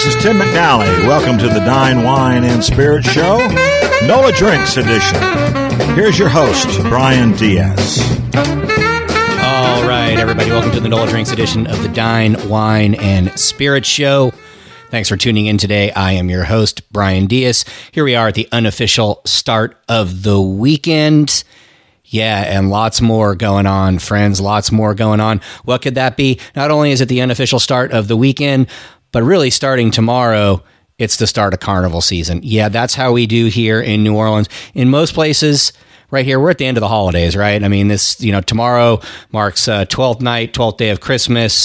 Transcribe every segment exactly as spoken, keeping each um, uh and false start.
This is Tim McNally. Welcome to the Dine, Wine, and Spirit Show, NOLA Drinks Edition. Here's your host, Brian Diaz. All right, everybody, welcome to the NOLA Drinks Edition of the Dine, Wine, and Spirit Show. Thanks for tuning in today. I am your host, Brian Diaz. Here we are at the unofficial start of the weekend. Yeah, and lots more going on, friends, lots more going on. What could that be? Not only is it the unofficial start of the weekend, but really starting tomorrow, it's the start of carnival season. Yeah, that's how we do here in New Orleans. In most places, right here, we're at the end of the holidays, right? I mean, this, you know, tomorrow marks uh, twelfth night, twelfth day of Christmas.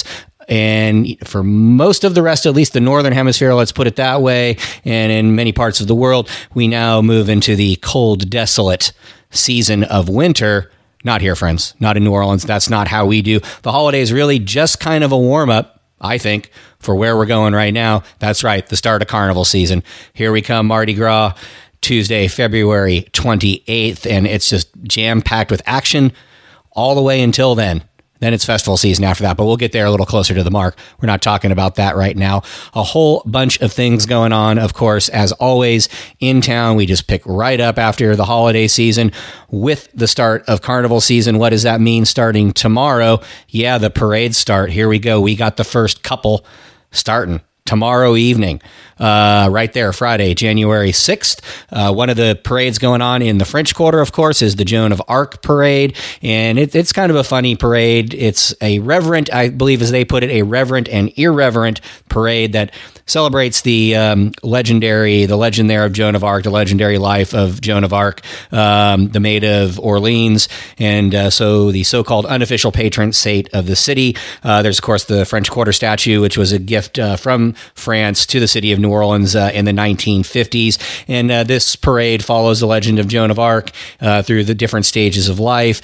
And for most of the rest, at least the Northern Hemisphere, let's put it that way, and in many parts of the world, we now move into the cold, desolate season of winter. Not here, friends. Not in New Orleans. That's not how we do. The holidays really just kind of a warm-up, I think, for where we're going right now. That's right, the start of carnival season. Here we come, Mardi Gras, Tuesday, February twenty-eighth, and it's just jam-packed with action all the way until then. Then it's festival season after that, but we'll get there a little closer to the mark. We're not talking about that right now. A whole bunch of things going on, of course, as always, in town. We just pick right up after the holiday season with the start of carnival season. What does that mean starting tomorrow? Yeah, the parades start. Here we go. We got the first couple starting tomorrow evening, uh, right there, Friday, January sixth. Uh, one of the parades going on in the French Quarter, of course, is the Joan of Arc parade. And it, it's kind of a funny parade. It's a reverent, I believe as they put it, a reverent and irreverent parade that celebrates the um, legendary, the legend there of Joan of Arc, the legendary life of Joan of Arc, um, the Maid of Orleans, and uh, so the so-called unofficial patron saint of the city. Uh, there's, of course, the French Quarter statue, which was a gift uh, from France to the city of New Orleans uh, in the nineteen fifties. And uh, this parade follows the legend of Joan of Arc uh, through the different stages of life.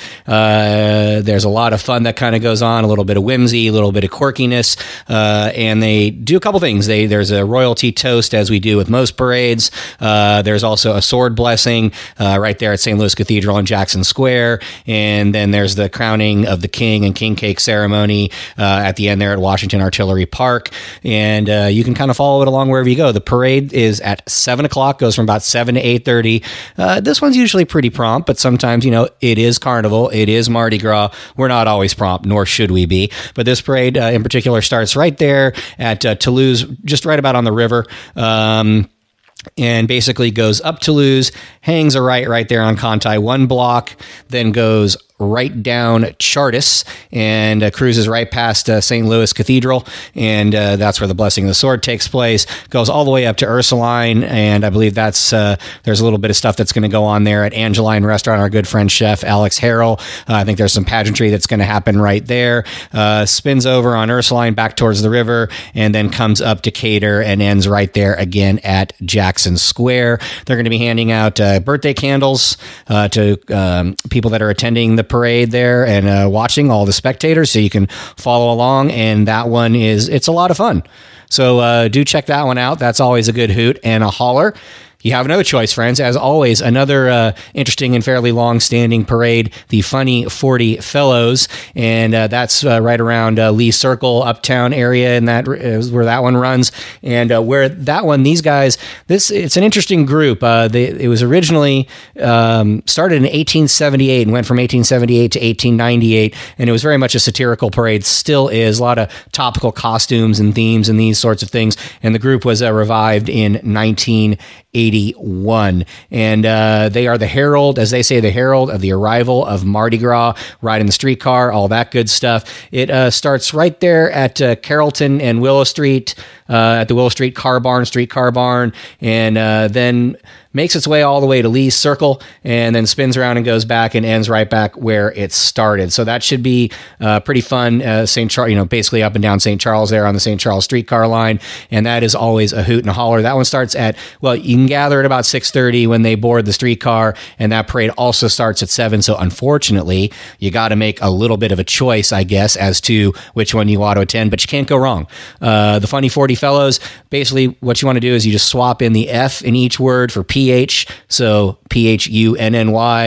Uh, there's a lot of fun that kind of goes on, a little bit of whimsy, a little bit of quirkiness, uh, and they do a couple things. They There's a royalty toast, as we do with most parades. Uh, there's also a sword blessing uh, right there at Saint Louis Cathedral in Jackson Square. And then there's the crowning of the king and king cake ceremony uh, at the end there at Washington Artillery Park. And uh, you can kind of follow it along wherever you go. The parade is at seven o'clock, goes from about seven to eight thirty. Uh, this one's usually pretty prompt, but sometimes, you know, it is Carnival. It is Mardi Gras. We're not always prompt, nor should we be. But this parade uh, in particular starts right there at uh, Toulouse, just right about on the river, um, and basically goes up Toulouse, hangs a right right there on Conti, one block, then goes right down Chartres and uh, cruises right past uh, Saint Louis Cathedral, and uh, that's where the blessing of the sword takes place. Goes all the way up to Ursuline, and I believe that's uh, there's a little bit of stuff that's going to go on there at Angeline Restaurant. Our good friend chef Alex Harrell. Uh, I think there's some pageantry that's going to happen right there. Uh, spins over on Ursuline back towards the river, and then comes up Decatur and ends right there again at Jackson Square. They're going to be handing out uh, birthday candles uh, to um, people that are attending the parade there and uh, watching, all the spectators, so you can follow along. And that one is, it's a lot of fun. So uh, do check that one out. That's always a good hoot and a holler. You have no choice, friends. As always, another uh, interesting and fairly long-standing parade, the Funny forty Fellows, and uh, that's uh, right around uh, Lee Circle, Uptown area, and that is where that one runs. And uh, where that one, these guys, this it's an interesting group. Uh, they, it was originally um, started in eighteen seventy-eight and went from eighteen seventy-eight to eighteen ninety-eight, and it was very much a satirical parade. Still is a lot of topical costumes and themes and these sorts of things. And the group was uh, revived in nineteen eighty-one, and uh, they are the herald, as they say, the herald of the arrival of Mardi Gras, riding the streetcar, all that good stuff. It uh, starts right there at uh, Carrollton and Willow Street, uh, at the Willow Street Car Barn, Streetcar Barn, and uh, then makes its way all the way to Lee's Circle, and then spins around and goes back and ends right back where it started. So that should be uh, pretty fun. Uh, Saint Charles, you know, basically up and down Saint Charles there on the Saint Charles streetcar line, and that is always a hoot and a holler. That one starts at, well, you can gather at about six thirty when they board the streetcar, and that parade also starts at seven. So unfortunately, you got to make a little bit of a choice, I guess, as to which one you want to attend, but you can't go wrong. Uh, the Funny forty Fellows, basically what you want to do is you just swap in the F in each word for P H, so P H U N N Y,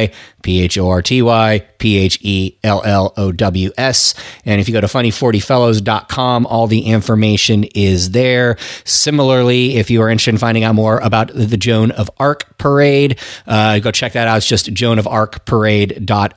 P H O R T Y, P H E L L O W S. And if you go to funny forty fellows dot com, all the information is there. Similarly, if you are interested in finding out more about the Joan of Arc Parade, uh, go check that out. It's just joan of arc parade dot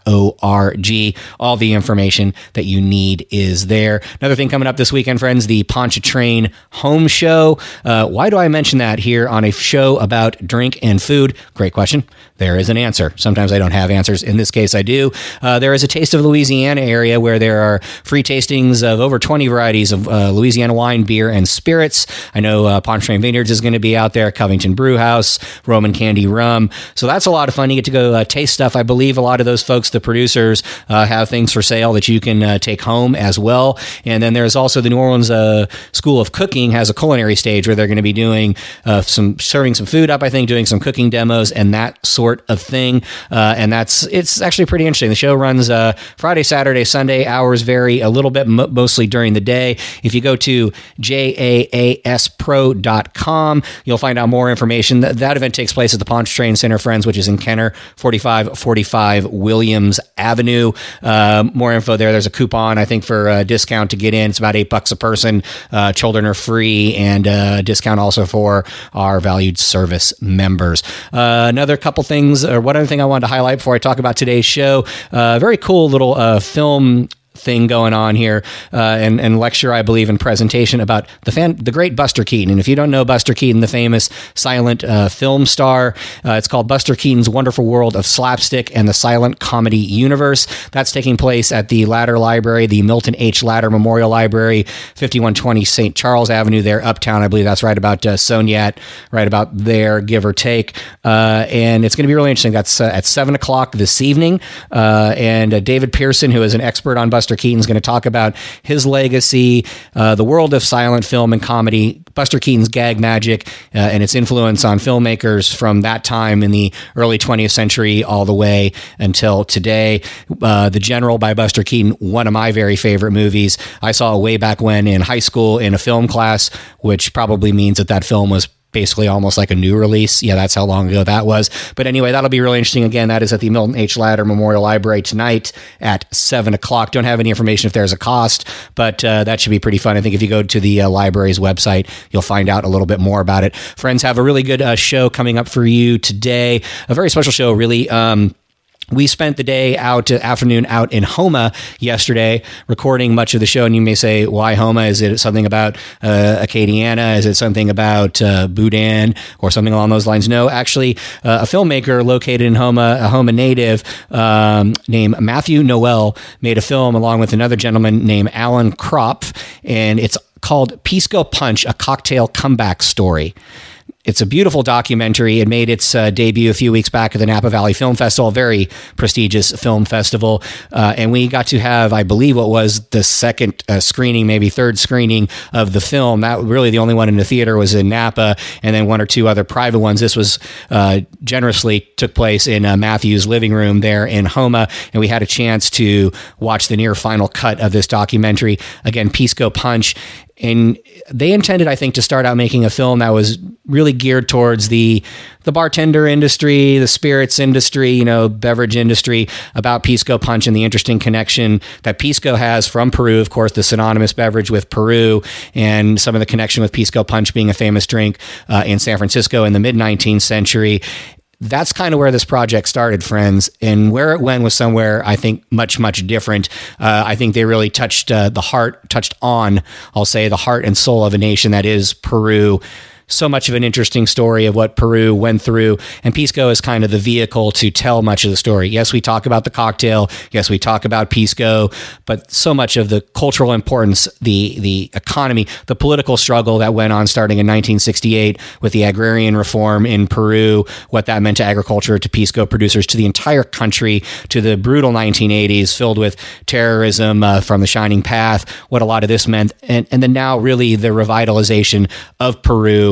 org. All the information that you need is there. Another thing coming up this weekend, friends, the Pontchartrain Home Show. Uh, why do I mention that here on a show about drink and food? Great question. There is an answer. Sometimes I don't have answers. In this case, I do. Uh, there is a Taste of Louisiana area where there are free tastings of over twenty varieties of uh, Louisiana wine, beer, and spirits. I know uh, Pontchartrain Vineyards is going to be out there, Covington Brew House, Roman Candy Rum. So that's a lot of fun. You get to go uh, taste stuff. I believe a lot of those folks, the producers, uh, have things for sale that you can uh, take home as well. And then there's also the New Orleans uh, School of Cooking has a culinary stage where they're going to be doing uh, some, serving some food up, I think, doing some cooking demos and that sort of thing. Uh, and that's, it's actually pretty interesting. The show runs uh, Friday, Saturday, Sunday. Hours vary a little bit, mo- mostly during the day. If you go to J A A S pro dot com, you'll find out more information. That, that event takes place at the Pontchartrain Center, friends, which is in Kenner, forty-five forty-five Williams Avenue. Uh, more info there. There's a coupon, I think, for a discount to get in. It's about eight bucks a person. Uh, children are free, and uh, discount also for our valued service members. Uh, another couple things, or one other thing I wanted to highlight before I talk about today's show. Uh, very cool little uh, film thing going on here, uh, and, and lecture, I believe, and presentation about the fan, the great Buster Keaton. And if you don't know Buster Keaton, the famous silent uh, film star, uh, it's called Buster Keaton's Wonderful World of Slapstick and the Silent Comedy Universe. That's taking place at the Ladder Library, the Milton H. Ladder Memorial Library, fifty-one twenty Saint Charles Avenue there, uptown. I believe that's right about uh, Soniat, right about there, give or take. Uh, and it's going to be really interesting. That's uh, at seven o'clock this evening. Uh, and uh, David Pearson, who is an expert on Buster Keaton's going to talk about his legacy, uh, the world of silent film and comedy, Buster Keaton's gag magic, uh, and its influence on filmmakers from that time in the early twentieth century all the way until today. Uh, The General by Buster Keaton, one of my very favorite movies. I saw way back when in high school in a film class, which probably means that that film was basically almost like a new release. Yeah, that's how long ago that was. But anyway, that'll be really interesting. Again, that is at the Milton H. Ladder Memorial Library tonight at seven o'clock. Don't have any information if there's a cost, but uh, that should be pretty fun. I think if you go to the uh, library's website, you'll find out a little bit more about it. Friends, have a really good uh, show coming up for you today. A very special show, really. Um, We spent the day out, uh, afternoon out in Houma yesterday, recording much of the show. And you may say, why Houma? Is it something about uh, Acadiana? Is it something about uh, Boudin or something along those lines? No, actually, uh, a filmmaker located in Houma, a Houma native um, named Matthew Noel, made a film along with another gentleman named Alan Kropf, and it's called Pisco Punch, a cocktail comeback story. It's a beautiful documentary. It made its uh, debut a few weeks back at the Napa Valley Film Festival, a very prestigious film festival. Uh, and we got to have, I believe, what was the second uh, screening, maybe third screening of the film. That really the only one in the theater was in Napa, and then one or two other private ones. This was uh, generously took place in uh, Matthew's living room there in Houma, and we had a chance to watch the near final cut of this documentary. Again, Pisco Punch. And they intended, I think, to start out making a film that was really geared towards the the bartender industry, the spirits industry, you know, beverage industry, about Pisco Punch and the interesting connection that Pisco has from Peru, of course, the synonymous beverage with Peru, and some of the connection with Pisco Punch being a famous drink uh, in San Francisco in the mid-nineteenth century. That's kind of where this project started, friends, and where it went was somewhere, I think, much, much different. Uh, I think they really touched uh, the heart, touched on, I'll say, the heart and soul of a nation that is Peru. So much of an interesting story of what Peru went through, and Pisco is kind of the vehicle to tell much of the story. Yes, we talk about the cocktail. Yes, we talk about Pisco, but so much of the cultural importance, the the economy, the political struggle that went on starting in nineteen sixty-eight with the agrarian reform in Peru, what that meant to agriculture, to Pisco producers, to the entire country, to the brutal nineteen eighties filled with terrorism uh, from the Shining Path, what a lot of this meant, and, and then now really the revitalization of Peru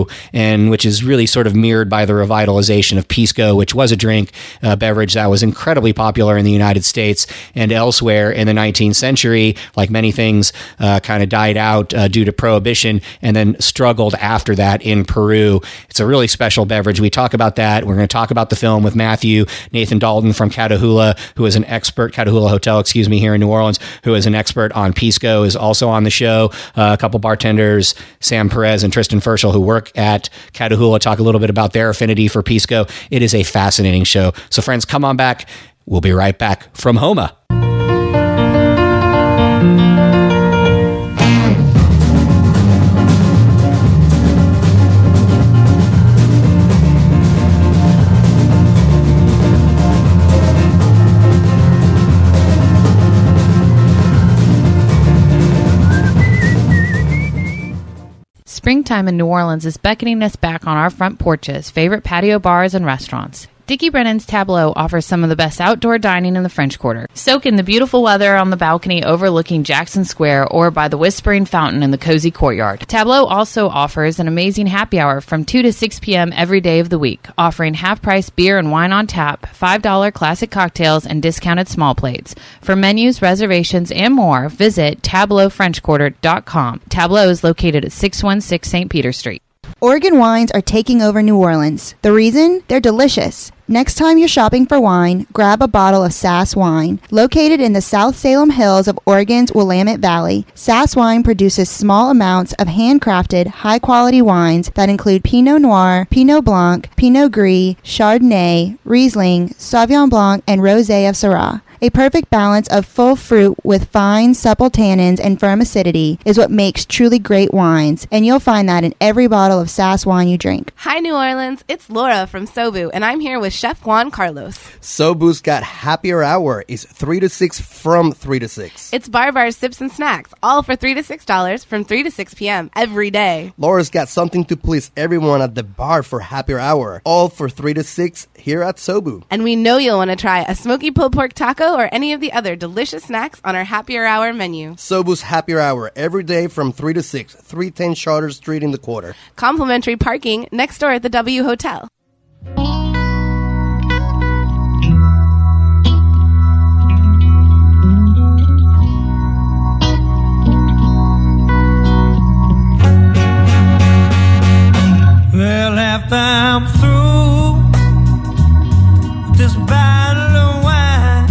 and which is really sort of mirrored by the revitalization of Pisco, which was a drink, a beverage that was incredibly popular in the United States and elsewhere in the nineteenth century. Like many things, uh, kind of died out uh, due to prohibition and then struggled after that in Peru. It's a really special beverage. We talk about that. We're going to talk about the film with Matthew. Nathan Dalton from Catahoula, who is an expert, Catahoula Hotel, excuse me, here in New Orleans, who is an expert on Pisco, is also on the show. Uh, a couple bartenders, Sam Perez and Tristan Ferschel, who work at Catahoula, talk a little bit about their affinity for Pisco. It is a fascinating show. So friends, come on back. We'll be right back from Homa. Springtime in New Orleans is beckoning us back on our front porches, favorite patio bars, and restaurants. Dickie Brennan's Tableau offers some of the best outdoor dining in the French Quarter. Soak in the beautiful weather on the balcony overlooking Jackson Square or by the Whispering Fountain in the cozy courtyard. Tableau also offers an amazing happy hour from two to six p.m. every day of the week, offering half-price beer and wine on tap, five dollars classic cocktails, and discounted small plates. For menus, reservations, and more, visit tableau french quarter dot com. Tableau is located at six one six Saint Peter Street. Oregon wines are taking over New Orleans. The reason? They're delicious. Next time you're shopping for wine, grab a bottle of Sass Wine. Located in the South Salem Hills of Oregon's Willamette Valley, Sass Wine produces small amounts of handcrafted, high-quality wines that include Pinot Noir, Pinot Blanc, Pinot Gris, Chardonnay, Riesling, Sauvignon Blanc, and Rosé of Syrah. A perfect balance of full fruit with fine, supple tannins and firm acidity is what makes truly great wines, and you'll find that in every bottle of Sass Wine you drink. Hi, New Orleans. It's Laura from Sobu, and I'm here with Chef Juan Carlos. Sobu's got Happier Hour. It's three to six from three to six. It's bar bars, sips, and snacks, all for three to six dollars from three to six p.m. every day. Laura's got something to please everyone at the bar for Happier Hour, all for three to six here at Sobu. And we know you'll want to try a smoky pulled pork taco or any of the other delicious snacks on our Happier Hour menu. Sobu's Happier Hour every day from three to six, three ten Charter Street in the Quarter. Complimentary parking next door at the W Hotel. Well, after I'm through this battle of wine,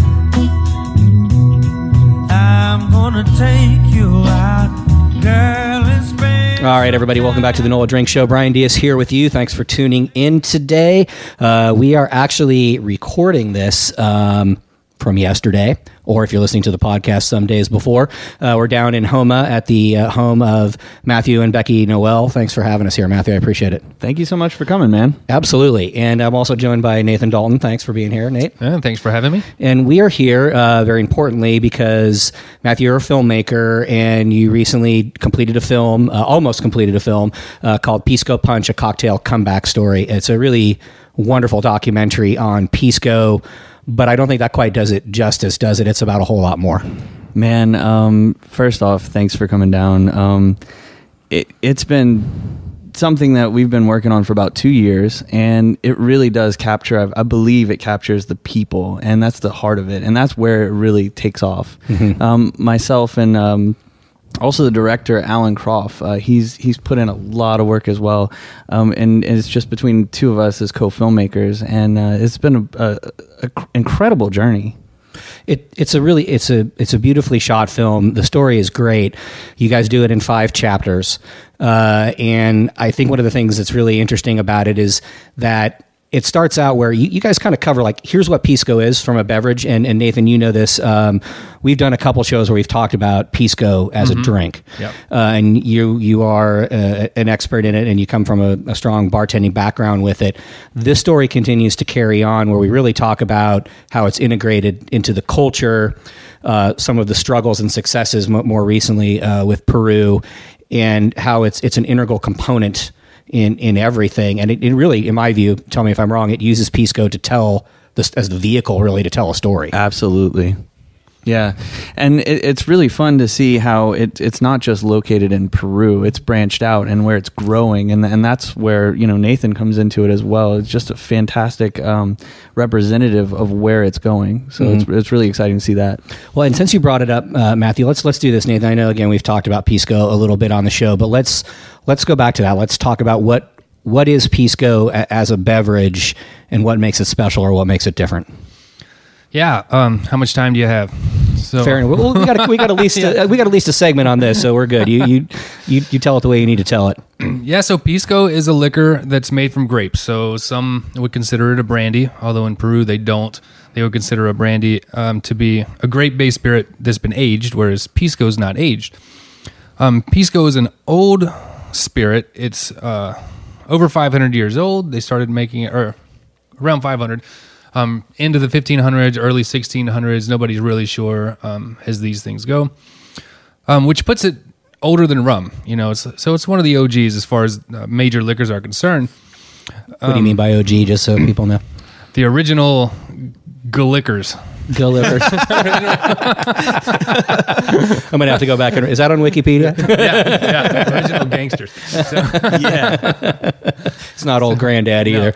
I'm gonna take you out, girl, in Spain. All right, everybody, welcome back to the Nola Drink Show. Brian Diaz here with you. Thanks for tuning in today. Uh, we are actually recording this um, from yesterday, or if you're listening to the podcast some days before. Uh, we're down in Homa at the uh, home of Matthew and Becky Noel. Thanks for having us here, Matthew. I appreciate it. Thank you so much for coming, man. Absolutely. And I'm also joined by Nathan Dalton. Thanks for being here, Nate. Yeah, thanks for having me. And we are here, uh, very importantly, because, Matthew, you're a filmmaker, and you recently completed a film, uh, almost completed a film, uh, called Pisco Punch, A Cocktail Comeback Story. It's a really wonderful documentary on Pisco, but I don't think that quite does it justice, does it? It's about a whole lot more. Man, um, first off, thanks for coming down. Um, it, it's been something that we've been working on for about two years, and it really does capture, I, I believe it captures the people, and that's the heart of it, and that's where it really takes off. Mm-hmm. Um, myself and um, also the director, Alan Croft, uh, he's he's put in a lot of work as well, um, and, and it's just between the two of us as co-filmmakers, and uh, it's been a, a, a incredible journey. It, it's a really it's a it's a beautifully shot film. The story is great. You guys do it in five chapters, uh, and I think one of the things that's really interesting about it is that it starts out where you, you guys kind of cover, like, here's what Pisco is from a beverage. And, and Nathan, you know this. Um, we've done a couple shows where we've talked about Pisco as mm-hmm. a drink. Yep. Uh, and you you are uh, an expert in it, and you come from a, a strong bartending background with it. This story continues to carry on, where we really talk about how it's integrated into the culture, uh, some of the struggles and successes m- more recently uh, with Peru, and how it's it's an integral component in in everything. And it, it really, in my view, tell me if I'm wrong, it uses Pisco to tell this as the vehicle really to tell a story. Absolutely. Yeah, and it, it's really fun to see how it, it's not just located in Peru; it's branched out and where it's growing, and and that's where you know Nathan comes into it as well. It's just a fantastic um, representative of where it's going. So mm-hmm. it's it's really exciting to see that. Well, and since you brought it up, uh, Matthew, let's let's do this, Nathan. I know again we've talked about Pisco a little bit on the show, but let's let's go back to that. Let's talk about what what is Pisco a, as a beverage, and what makes it special or what makes it different. Yeah. Um, how much time do you have? So fair enough. Well, we got we got at least yeah. a, we got at least a segment on this, so we're good. You you you you tell it the way you need to tell it. Yeah. So Pisco is a liquor that's made from grapes. So some would consider it a brandy, although in Peru they don't. They would consider a brandy um, to be a grape-based spirit that's been aged, whereas Pisco is not aged. Um, Pisco is an old spirit. It's uh, over five hundred years old. They started making it, or around five hundred. Um, into the fifteen hundreds, early sixteen hundreds, nobody's really sure um, as these things go, um, which puts it older than rum. You know, it's, so it's one of the O Gs as far as uh, major liquors are concerned. What um, do you mean by O G, just so people know? The original G-liquors. G-liquors. I'm going to have to go back. and Is that on Wikipedia? yeah, yeah, original gangsters. So, yeah. It's not old granddad either.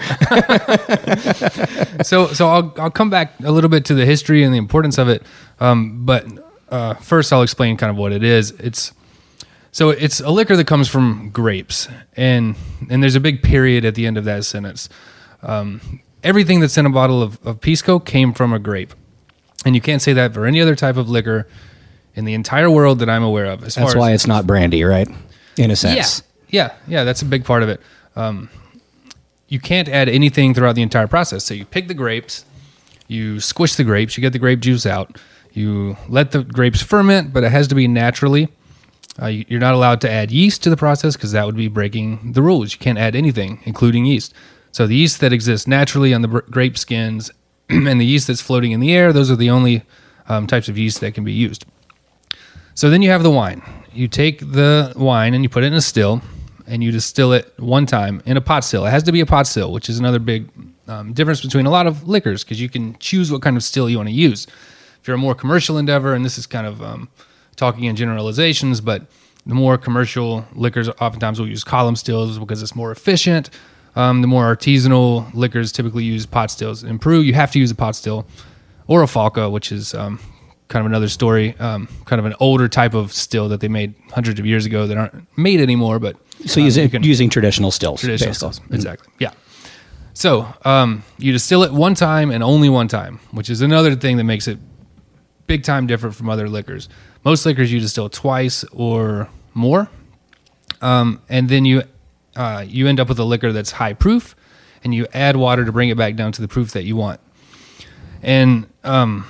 No. so so I'll, I'll come back a little bit to the history and the importance of it. Um, but uh, first I'll explain kind of what it is. It's So it's a liquor that comes from grapes. And, and there's a big period at the end of that sentence. Um, everything that's in a bottle of, of Pisco came from a grape. And you can't say that for any other type of liquor in the entire world that I'm aware of. As that's far why as, it's not brandy, right? In a sense. Yeah, yeah, yeah. That's a big part of it. Um, you can't add anything throughout the entire process. So you pick the grapes, you squish the grapes, you get the grape juice out, you let the grapes ferment, but it has to be naturally. Uh, you, you're not allowed to add yeast to the process because that would be breaking the rules. You can't add anything, including yeast. So the yeast that exists naturally on the br- grape skins and the yeast that's floating in the air, those are the only um, types of yeast that can be used. So then you have the wine. You take the wine and you put it in a still, and you distill it one time in a pot still. It has to be a pot still, which is another big um, difference between a lot of liquors, because you can choose what kind of still you want to use. If you're a more commercial endeavor, and this is kind of um, talking in generalizations, but the more commercial liquors oftentimes will use column stills because it's more efficient. Um, the more artisanal liquors typically use pot stills. In Peru, you have to use a pot still or a falca, which is um, kind of another story, um, kind of an older type of still that they made hundreds of years ago that aren't made anymore. But so um, using, can, using traditional stills. Traditional basically. stills, exactly. Mm-hmm. Yeah. So um, you distill it one time and only one time, which is another thing that makes it big time different from other liquors. Most liquors you distill twice or more, um, and then you uh, you end up with a liquor that's high proof, and you add water to bring it back down to the proof that you want. And um,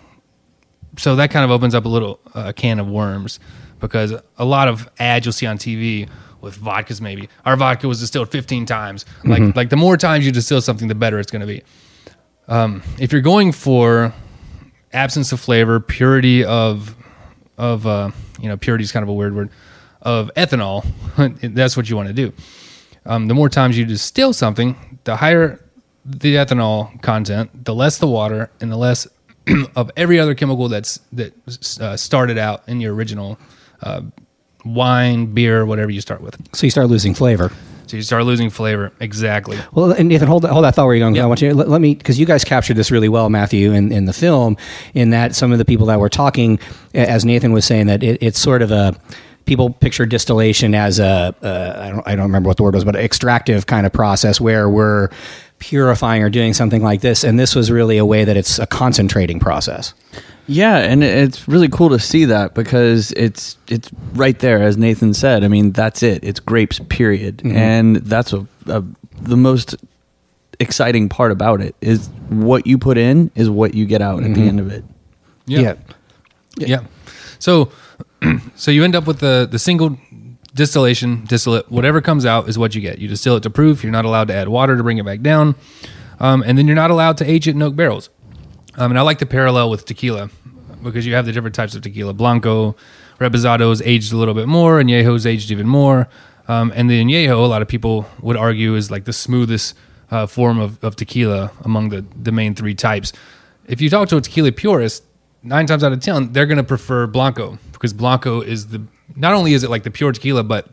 so that kind of opens up a little uh, can of worms, because a lot of ads you'll see on T V with vodkas, maybe our vodka was distilled fifteen times. Mm-hmm. Like like the more times you distill something, the better it's going to be. Um, if you're going for absence of flavor, purity of of uh, you know, purity is kind of a weird word, of ethanol, that's what you want to do. Um, the more times you distill something, the higher the ethanol content, the less the water, and the less of every other chemical that's that uh, started out in your original uh, wine, beer, whatever you start with. So you start losing flavor. So you start losing flavor. Exactly. Well, and Nathan, hold that, hold that thought where you're going. Yep. I want you to, let, let me, because you guys captured this really well, Matthew, in, in the film, in that some of the people that were talking, as Nathan was saying, that it, it's sort of a, people picture distillation as a, uh, I don't, I don't remember what the word was, but an extractive kind of process where we're purifying or doing something like this. And this was really a way that it's a concentrating process. Yeah, and it's really cool to see that, because it's it's right there, as Nathan said. I mean, that's it. It's grapes, period. Mm-hmm. And that's a, a, the most exciting part about it, is what you put in is what you get out mm-hmm. at the end of it. Yeah. Yeah. yeah. yeah. So so you end up with the, the single distillation, distillate, whatever comes out is what you get. You distill it to proof. You're not allowed to add water to bring it back down. Um, and then you're not allowed to age it in oak barrels. Um, and I like the parallel with tequila, because you have the different types of tequila. Blanco, Reposado is aged a little bit more, and Añejo is aged even more. Um, and the Añejo, a lot of people would argue, is like the smoothest uh, form of, of tequila among the, the main three types. If you talk to a tequila purist, nine times out of ten, they're going to prefer Blanco because Blanco is the, not only is it like the pure tequila, but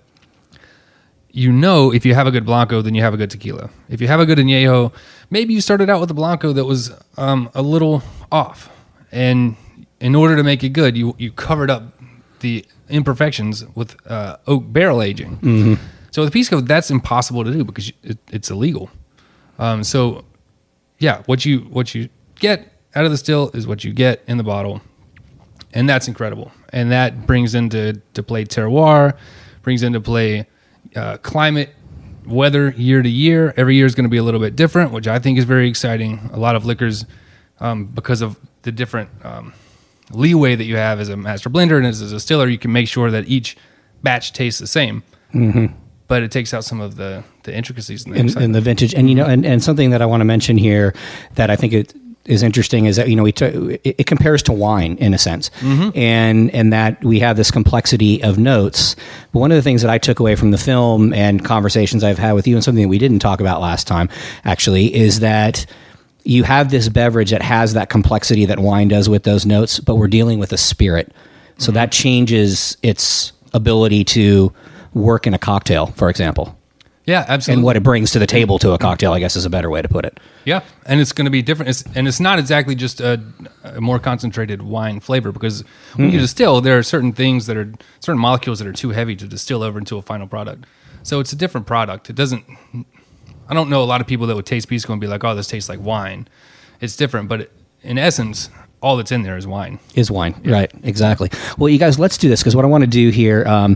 you know if you have a good Blanco, then you have a good tequila. If you have a good Añejo, maybe you started out with a Blanco that was um, a little off. And in order to make it good, you, you covered up the imperfections with uh, oak barrel aging. Mm-hmm. So with Pisco, that's impossible to do because it, it's illegal. Um, so yeah, what you what you get out of the still is what you get in the bottle, and that's incredible. And that brings into to play terroir, brings into play uh, climate, weather year to year. Every year is going to be a little bit different, which I think is very exciting. A lot of liquors, um, because of the different um, leeway that you have as a master blender and as a distiller, you can make sure that each batch tastes the same. Mm-hmm. But it takes out some of the, the intricacies in the, in, in the vintage. And, you know, and, and something that I want to mention here that I think it is interesting is that, you know, we t- it, it compares to wine in a sense. Mm-hmm. And, and that we have this complexity of notes. But one of the things that I took away from the film and conversations I've had with you, and something that we didn't talk about last time actually, is that you have this beverage that has that complexity that wine does with those notes, but we're dealing with a spirit. So mm-hmm. that changes its ability to work in a cocktail, for example. Yeah, absolutely. And what it brings to the table to a cocktail, I guess, is a better way to put it. Yeah, and it's going to be different. It's, and it's not exactly just a, a more concentrated wine flavor, because when mm. you distill, there are certain things that are, certain molecules that are too heavy to distill over into a final product. So it's a different product. It doesn't, I don't know a lot of people that would taste Pisco and be like, oh, this tastes like wine. It's different, but it, in essence, all that's in there is wine. Is wine, yeah. Right, exactly. Well, you guys, let's do this, because what I want to do here, um,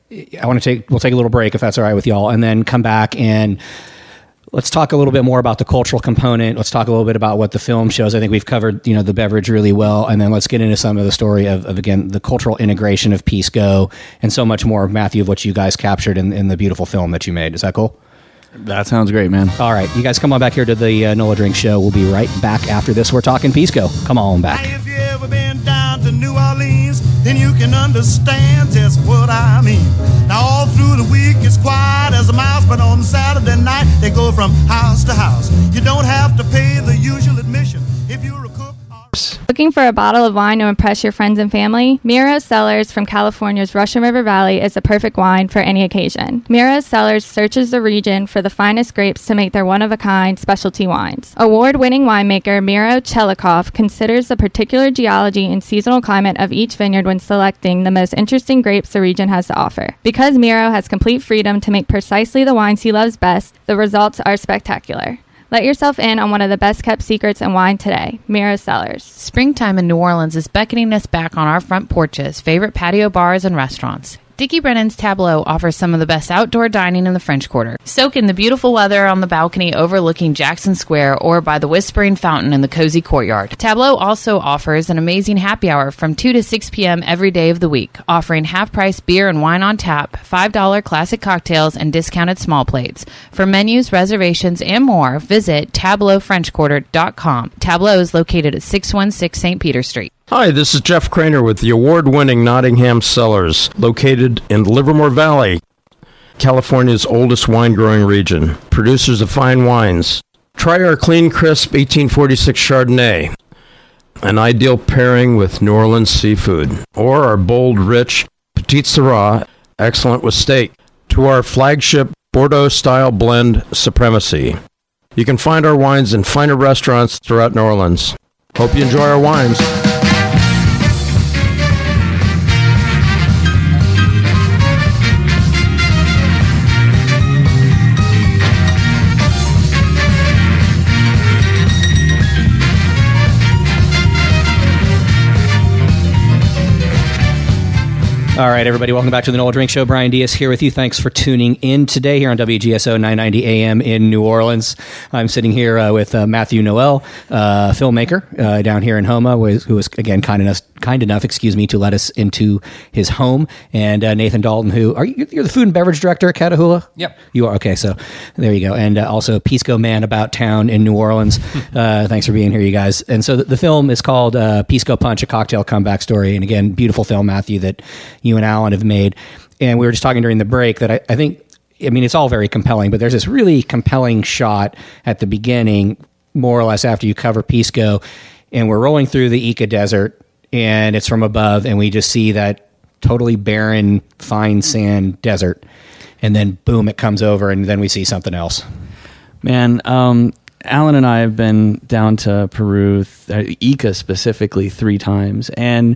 I want to take, we'll take a little break if that's all right with y'all, and then come back and let's talk a little bit more about the cultural component. Let's talk a little bit about what the film shows. I think we've covered, you know, the beverage really well, and then let's get into some of the story of, of again, the cultural integration of Pisco and so much more, Matthew, of what you guys captured in, in the beautiful film that you made. Is that cool? That sounds great, man. All right, you guys come on back here to the uh, Nola Drink Show. We'll be right back after this. We're talking Pisco. Come on back. If you ever been down to New Orleans, then you can understand just what I mean. Now all through the week it's quiet as a mouse, but on Saturday night they go from house to house. You don't have to pay the usual admission if you're a cook. Looking for a bottle of wine to impress your friends and family? Miro Cellars from California's Russian River Valley is the perfect wine for any occasion. Miro Cellars searches the region for the finest grapes to make their one-of-a-kind specialty wines. Award-winning winemaker Miro Chelikov considers the particular geology and seasonal climate of each vineyard when selecting the most interesting grapes the region has to offer. Because Miro has complete freedom to make precisely the wines he loves best, the results are spectacular. Let yourself in on one of the best-kept secrets in wine today, Miro Cellars. Springtime in New Orleans is beckoning us back on our front porches, favorite patio bars and restaurants. Dickie Brennan's Tableau offers some of the best outdoor dining in the French Quarter. Soak in the beautiful weather on the balcony overlooking Jackson Square or by the Whispering Fountain in the cozy courtyard. Tableau also offers an amazing happy hour from two to six p.m. every day of the week, offering half-price beer and wine on tap, five dollars classic cocktails, and discounted small plates. For menus, reservations, and more, visit tableau french quarter dot com. Tableau is located at six one six Saint Peter Street. Hi, this is Jeff Craner with the award-winning Nottingham Cellars, located in Livermore Valley, California's oldest wine-growing region. Producers of fine wines. Try our clean, crisp eighteen forty-six Chardonnay, an ideal pairing with New Orleans seafood, or our bold, rich Petite Sirah, excellent with steak, to our flagship Bordeaux-style blend Supremacy. You can find our wines in finer restaurants throughout New Orleans. Hope you enjoy our wines. All right, everybody, welcome back to the Nola Drink Show. Brian Diaz here with you. Thanks for tuning in today here on W G S O nine ninety A M in New Orleans. I'm sitting here uh, with uh, Matthew Noel, uh, filmmaker uh, down here in Homa, who was, who was again, kind enough, kind enough, excuse me, to let us into his home. And uh, Nathan Dalton, who, are you, you're the food and beverage director at Catahoula? Yep. You are? Okay, so there you go. And uh, also Pisco Man about town in New Orleans. uh, thanks for being here, you guys. And so the, the film is called uh, Pisco Punch, A Cocktail Comeback Story. And again, beautiful film, Matthew, that you and Alan have made. And we were just talking during the break that I, I think, I mean, it's all very compelling, but there's this really compelling shot at the beginning, more or less after you cover Pisco, and we're rolling through the Ica Desert, and it's from above, and we just see that totally barren, fine sand desert, and then boom, it comes over, and then we see something else. Man, um, Alan and I have been down to Peru, th- Ica specifically, three times, and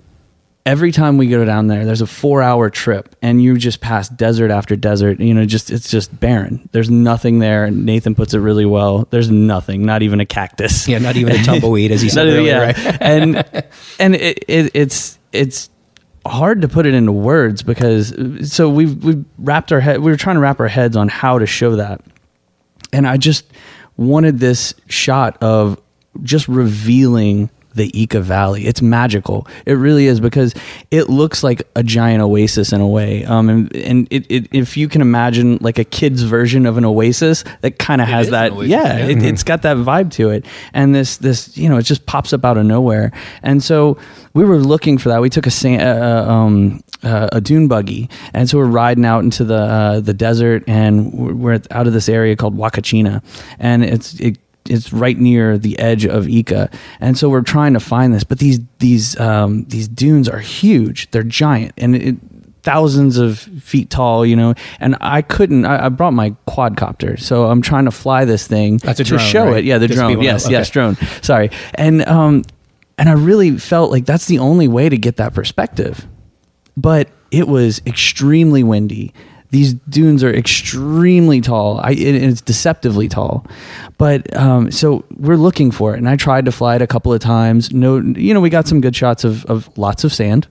every time we go down there, there's a four-hour trip, and you just pass desert after desert. You know, just it's just barren. There's nothing there. And Nathan puts it really well. There's nothing, not even a cactus. Yeah, not even a tumbleweed, as he said earlier, yeah. right? and and it, it, it's it's hard to put it into words because so we've we've wrapped our head. We were trying to wrap our heads on how to show that, and I just wanted this shot of just revealing the Ica Valley. It's magical. It really is, because it looks like a giant oasis in a way. Um, and and it, it, if you can imagine like a kid's version of an oasis, that kind of has that. Oasis, yeah, yeah. It, mm-hmm. It's got that vibe to it. And this this you know it just pops up out of nowhere. And so we were looking for that. We took a sand, uh, um, uh, a dune buggy, and so we're riding out into the uh, the desert, and we're, we're out of this area called Huacachina, and it's it. It's right near the edge of Ica, and so we're trying to find this. But these these um, these dunes are huge; they're giant, and it, thousands of feet tall. You know, and I couldn't. I, I brought my quadcopter, so I'm trying to fly this thing That's a to drone, show right? it. Yeah, the Just drone. Yes, okay. yes, drone. Sorry, and um, and I really felt like that's the only way to get that perspective. But it was extremely windy. These dunes are extremely tall. I, it, it's deceptively tall. But um, so we're looking for it, and I tried to fly it a couple of times. No, you know, we got some good shots of, of lots of sand,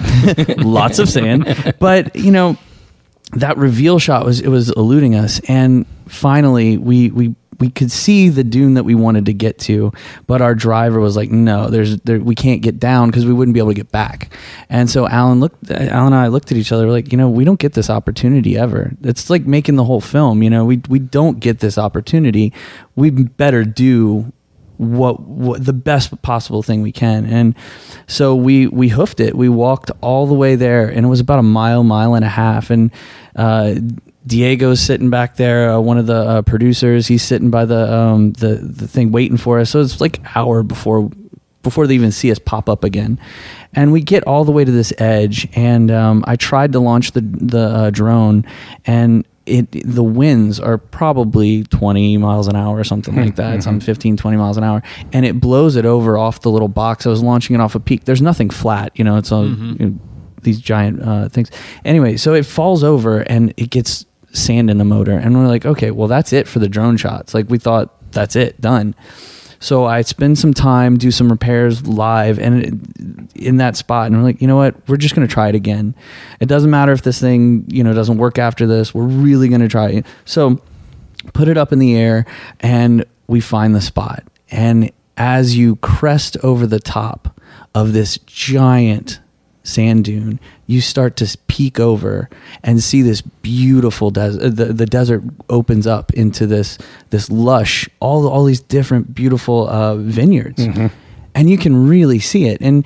lots of sand. But you know, that reveal shot was it was eluding us, and finally we we. We could see the dune that we wanted to get to, but our driver was like, "No, there's there, we can't get down because we wouldn't be able to get back." And so Alan looked, Alan and I looked at each other, we're like, you know, we don't get this opportunity ever. It's like making the whole film. You know, we we don't get this opportunity. We better do what, what the best possible thing we can. And so we we hoofed it. We walked all the way there, and it was about a mile, mile and a half, and. Uh, Diego's sitting back there, uh, one of the uh, producers. He's sitting by the um, the the thing waiting for us. So it's like an hour before before they even see us pop up again. And we get all the way to this edge, and um, I tried to launch the the uh, drone, and it the winds are probably twenty miles an hour or something like that. Mm-hmm. Some fifteen, twenty miles an hour, and it blows it over off the little box. I was launching it off a peak. There's nothing flat, you know. It's all mm-hmm. you know, these giant uh, things. Anyway, so it falls over, and it gets sand in the motor, and we're like, okay, well, that's it for the drone shots. Like, we thought that's it, done. So I spend some time, do some repairs live, and it, in that spot, and we're like, you know what, we're just going to try it again. It doesn't matter if this thing, you know, doesn't work after this. We're really going to try it. So put it up in the air, and we find the spot. And as you crest over the top of this giant sand dune, you start to peek over and see this beautiful desert. The, the desert opens up into this this lush, all all these different beautiful uh, vineyards, mm-hmm. and you can really see it. And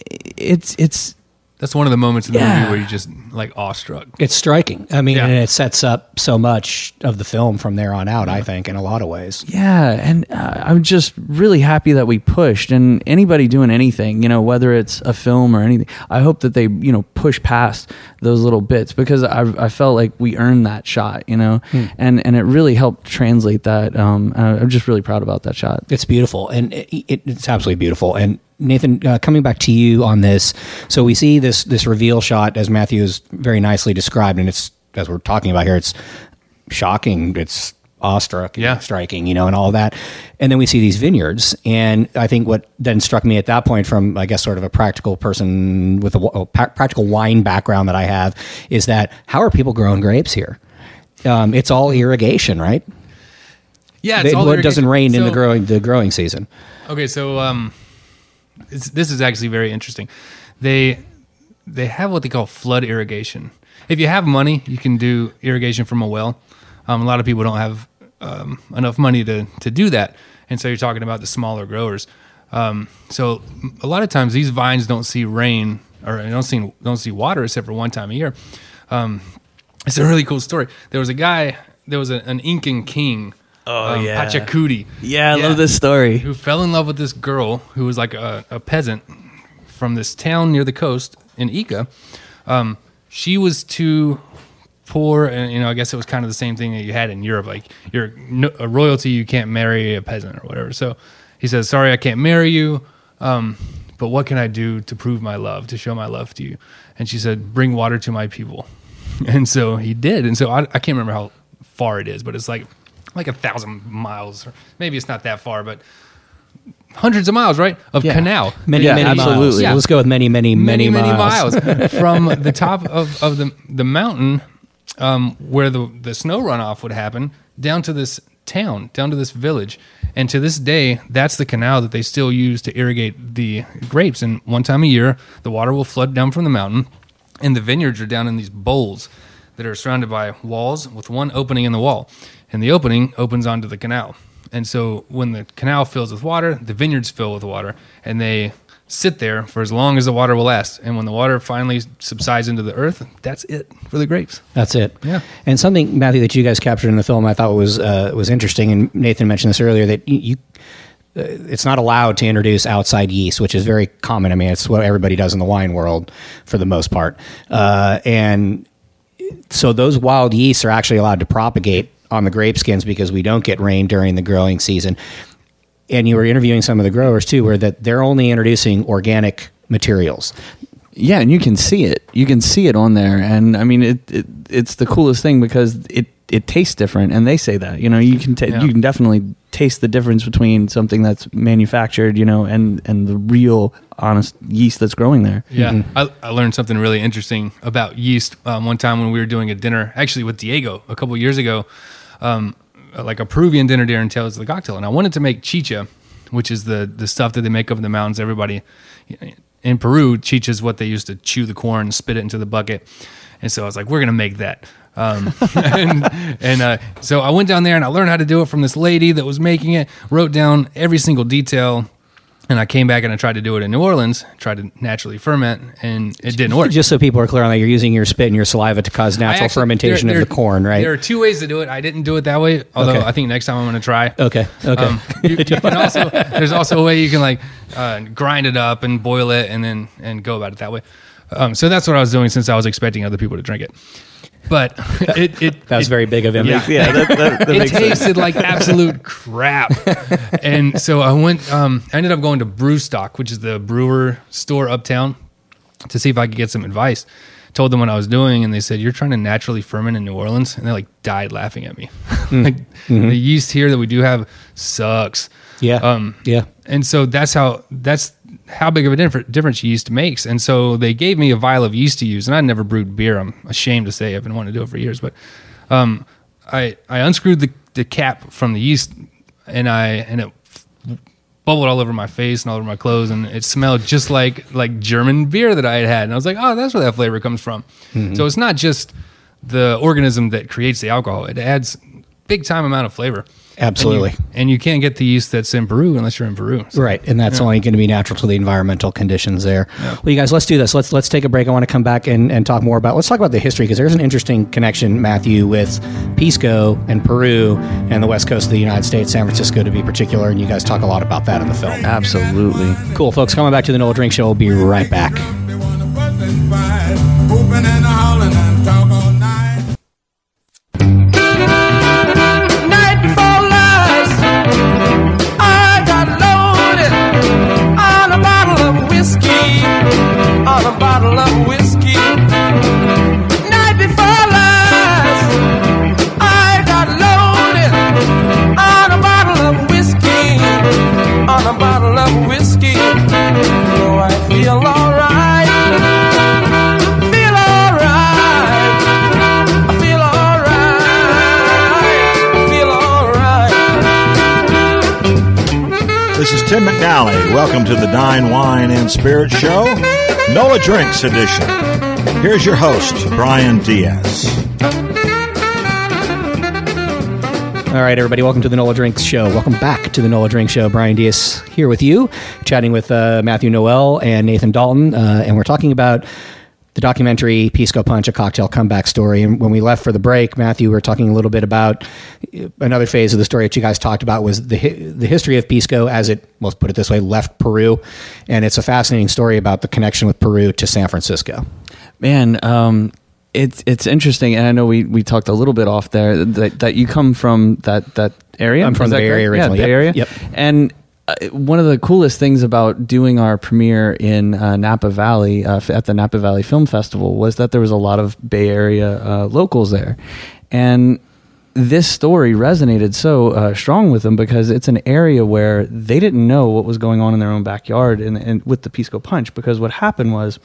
it's it's that's one of the moments in the yeah. movie where you just like awestruck. It's striking. I mean, yeah. and it sets up so much of the film from there on out. Yeah. I think in a lot of ways. Yeah, and uh, I'm just really happy that we pushed. And anybody doing anything, you know, whether it's a film or anything, I hope that they, you know, push past those little bits, because I, I felt like we earned that shot, you know, hmm. and and it really helped translate that. Um, I'm just really proud about that shot. It's beautiful, and it, it, it's absolutely beautiful. And Nathan, uh, coming back to you on this, so we see this this reveal shot, as Matthew has very nicely described, and it's, as we're talking about here, it's shocking, it's awestruck, yeah. striking, you know, and all that. And then we see these vineyards, and I think what then struck me at that point, from, I guess, sort of a practical person with a, a practical wine background that I have, is that how are people growing grapes here? Um, it's all irrigation, right? Yeah, it's it, all it irrigation. doesn't rain so, in the growing the growing season. Okay, so um, it's, this is actually very interesting. They they have what they call flood irrigation. If you have money, you can do irrigation from a well. Um, a lot of people don't have um, enough money to to do that, and so you're talking about the smaller growers. Um, so a lot of times these vines don't see rain or don't see don't see water except for one time a year. Um, it's a really cool story. There was a guy. There was a, an Incan king. Oh, um, yeah. Pachacuti. Yeah, I yeah, love this story. Who fell in love with this girl who was like a, a peasant, from this town near the coast in Ica. Um, she was too poor, and you know, I guess it was kind of the same thing that you had in Europe. Like you're no, a royalty, you can't marry a peasant or whatever. So he says, "Sorry, I can't marry you. Um, but what can I do to prove my love, to show my love to you?" And she said, "Bring water to my people." And so he did. And so I, I can't remember how far it is, but it's like like a thousand miles, or maybe it's not that far, but hundreds of miles, right, of Yeah. canal. Many, Yeah, many absolutely. miles. Yeah. Let's go with many, many, many, many, many miles. miles from the top of, of the the mountain um, where the the snow runoff would happen down to this town, down to this village. And to this day, that's the canal that they still use to irrigate the grapes. And one time a year, the water will flood down from the mountain, and the vineyards are down in these bowls that are surrounded by walls with one opening in the wall. And the opening opens onto the canal. And so when the canal fills with water, the vineyards fill with water, and they sit there for as long as the water will last. And when the water finally subsides into the earth, that's it for the grapes. That's it. Yeah. And something, Matthew, that you guys captured in the film, I thought was uh, was interesting. And Nathan mentioned this earlier, that you, you uh, it's not allowed to introduce outside yeast, which is very common. I mean, it's what everybody does in the wine world for the most part. Uh, and so those wild yeasts are actually allowed to propagate on the grape skins because we don't get rain during the growing season. And you were interviewing some of the growers too, where that they're only introducing organic materials. Yeah, and you can see it. You can see it on there, and I mean, it, it it's the coolest thing because it, it tastes different, and they say that. You know, you can ta- Yeah. you can definitely taste the difference between something that's manufactured, you know, and and the real honest yeast that's growing there. Yeah, Mm-hmm. I, I learned something really interesting about yeast um, one time when we were doing a dinner, actually with Diego a couple years ago, um, like a Peruvian dinner during Tales of the Cocktail, and I wanted to make chicha, which is the the stuff that they make up in the mountains. Everybody in Peru, chicha is what they used to chew the corn and spit it into the bucket, and so I was like, we're gonna make that. Um, and and uh, so I went down there and I learned how to do it from this lady that was making it, wrote down every single detail. And I came back and I tried to do it in New Orleans, tried to naturally ferment, and it didn't work. Just so people are clear on that, you're using your spit and your saliva to cause natural Actually, fermentation there- of the there- corn, right? There are two ways to do it. I didn't do it that way, although Okay. I think next time I'm going to try. Okay, okay. Um, you, you can also, there's also a way you can like uh, grind it up and boil it and then and go about it that way. Um, so that's what I was doing since I was expecting other people to drink it. But it, it That was it- very big of him. Yeah, Yeah, that- that- that it makes sense. tasted like absolute crap. And so I went. Um, I ended up going to Brewstock, which is the brewer store uptown, to see if I could get some advice. Told them what I was doing, and they said, "You're trying to naturally ferment in New Orleans," and they like died laughing at me. like Mm-hmm. the yeast here that we do have sucks. Yeah. Um, yeah. and so that's how that's how big of a different difference yeast makes. And so they gave me a vial of yeast to use, and I'd never brewed beer. I'm ashamed to say I've been wanting to do it for years, but um, I I unscrewed the, the cap from the yeast, and I and it bubbled all over my face and all over my clothes, and it smelled just like like German beer that I had had. And I was like, oh, that's where that flavor comes from. Mm-hmm. So it's not just the organism that creates the alcohol; it adds big time amount of flavor. Absolutely. And you, and you can't get the yeast that's in Peru unless you're in Peru. So- Right, and that's only going to be natural to the environmental conditions there. Well, you guys, let's do this. Let's let's take a break. I want to come back and, and talk more about. Let's talk about the history because there's an interesting connection, Matthew, with Pisco and Peru and the west coast of the United States, San Francisco to be particular. And you guys talk a lot about that in the film. Absolutely. Cool, folks. Coming back to the Noel Drink Show. We'll be right back. Hooping and howling and talk all night. Night before last, I got loaded on a bottle of whiskey, on a bottle of whiskey. Night before last, I got loaded on a bottle of whiskey, on a bottle of whiskey. Oh, I feel alright. Feel alright. I feel alright. Feel alright. This is Tim McNally. Welcome to the Dine, Wine, and Spirit Show, NOLA Drinks Edition. Here's your host, Brian Diaz. All right, everybody, welcome to the NOLA Drinks Show. Welcome back to the NOLA Drinks Show. Brian Diaz here with you, chatting with uh, Matthew Noel and Nathan Dalton, uh, and we're talking about the documentary Pisco Punch, A Cocktail Comeback Story. And when we left for the break, Matthew, we were talking a little bit about another phase of the story that you guys talked about was the the history of Pisco as it, let's put it this way, left Peru. And it's a fascinating story about the connection with Peru to San Francisco. Man, um, it's it's interesting, and I know we, we talked a little bit off there that, that you come from that, that area. I'm from Is the that Bay Area correct? originally. Yeah, Bay Yep. Area. Yep. And uh, one of the coolest things about doing our premiere in uh, Napa Valley uh, at the Napa Valley Film Festival was that there was a lot of Bay Area uh, locals there, and this story resonated so uh, strong with them because it's an area where they didn't know what was going on in their own backyard and, and with the Pisco Punch, because what happened was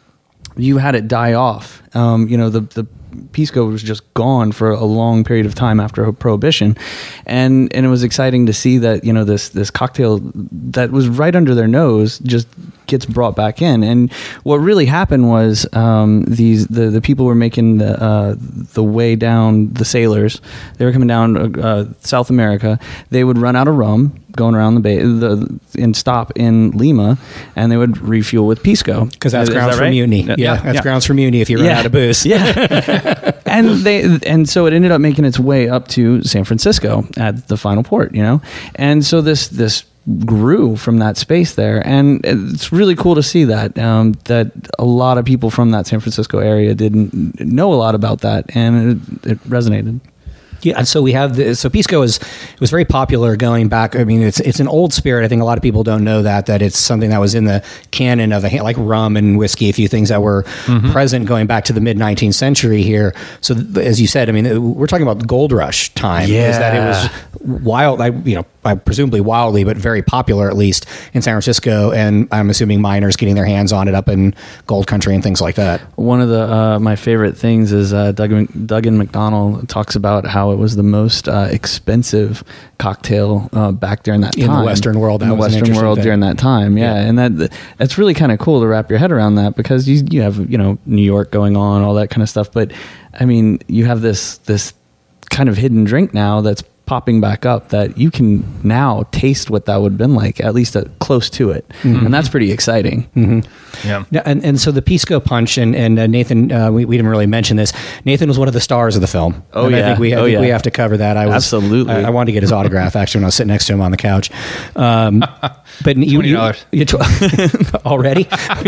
you had it die off. Um, you know, the, the Pisco was just gone for a long period of time after Prohibition. And, and it was exciting to see that, you know, this, this cocktail that was right under their nose just gets brought back in. And what really happened was um, these the, the people were making the, uh, the way down, the sailors, they were coming down uh, South America. They would run out of rum going around the bay the, and stop in Lima, and they would refuel with Pisco. Because that's Is grounds that for right? mutiny. Yeah, Yeah, that's yeah. grounds for mutiny if you run Yeah. out of booze. Yeah. and they and so it ended up making its way up to San Francisco at the final port, you know. And so this this grew from that space there, and it's really cool to see that um, that a lot of people from that San Francisco area didn't know a lot about that, and it, it resonated. Yeah, and so we have the so Pisco is it was very popular going back. I mean, it's it's an old spirit. I think a lot of people don't know that that it's something that was in the canon of a, like rum and whiskey, a few things that were Mm-hmm. present going back to the mid nineteenth century here. So th- as you said, I mean, we're talking about the gold rush time. Is that it was wild, I, you know, I presumably wildly, but very popular at least in San Francisco, and I'm assuming miners getting their hands on it up in Gold Country and things like that. One of the uh, my favorite things is uh, Doug, Duggan McDonald talks about how it was the most uh, expensive cocktail uh, back during that In time the Western world, in that the was an Western interesting world thing. during that time. Yeah, Yeah. and that that's really kind of cool to wrap your head around that, because you you have you know New York going on, all that kind of stuff. But I mean, you have this this kind of hidden drink now that's popping back up that you can now taste what that would have been like, at least uh, close to it. Mhm. And that's pretty exciting. Mm-hmm. Yeah. Yeah, and, and so the Pisco Punch, and, and uh, Nathan, uh, we, we didn't really mention this. Nathan was one of the stars of the film. Oh, and I yeah. think we, I Oh, think yeah. we have to cover that. I was, Absolutely. I, I wanted to get his autograph actually when I was sitting next to him on the couch. Um, but you, twenty dollars. You, you tw- already?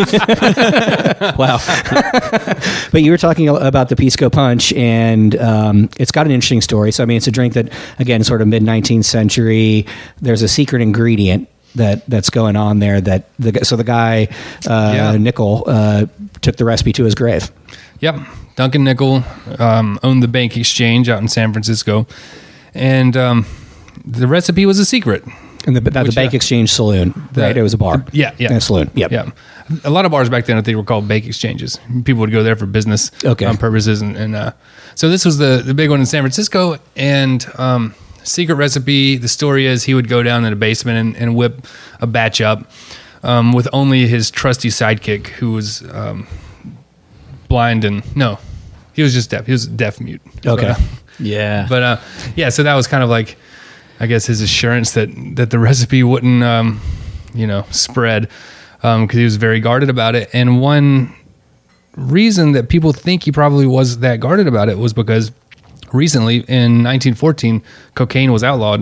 Wow. But you were talking about the Pisco Punch, and um, it's got an interesting story. So, I mean, it's a drink that, again, sort of mid nineteenth century. There's a secret ingredient that that's going on there. That the so the guy uh, Yeah. Nickel uh, took the recipe to his grave. Yep. Duncan Nickel um, owned the Bank Exchange out in San Francisco, and um, the recipe was a secret. And the, that, the Which, Bank uh, Exchange Saloon, the- right? It was a bar. the- yeah, yeah. And a saloon. Yep. Yeah. A lot of bars back then, I think, were called bank exchanges. People would go there for business Okay. um, purposes. And, and uh, so this was the, the big one in San Francisco. And um, secret recipe, the story is he would go down in the basement and, and whip a batch up um, with only his trusty sidekick, who was um, blind and, no, he was just deaf. He was deaf mute. Okay. So, Yeah. but uh, yeah, so that was kind of like, I guess, his assurance that that the recipe wouldn't, um, you know, spread, because he was very guarded about it. And one reason that people think he probably was that guarded about it was because recently in nineteen fourteen, cocaine was outlawed,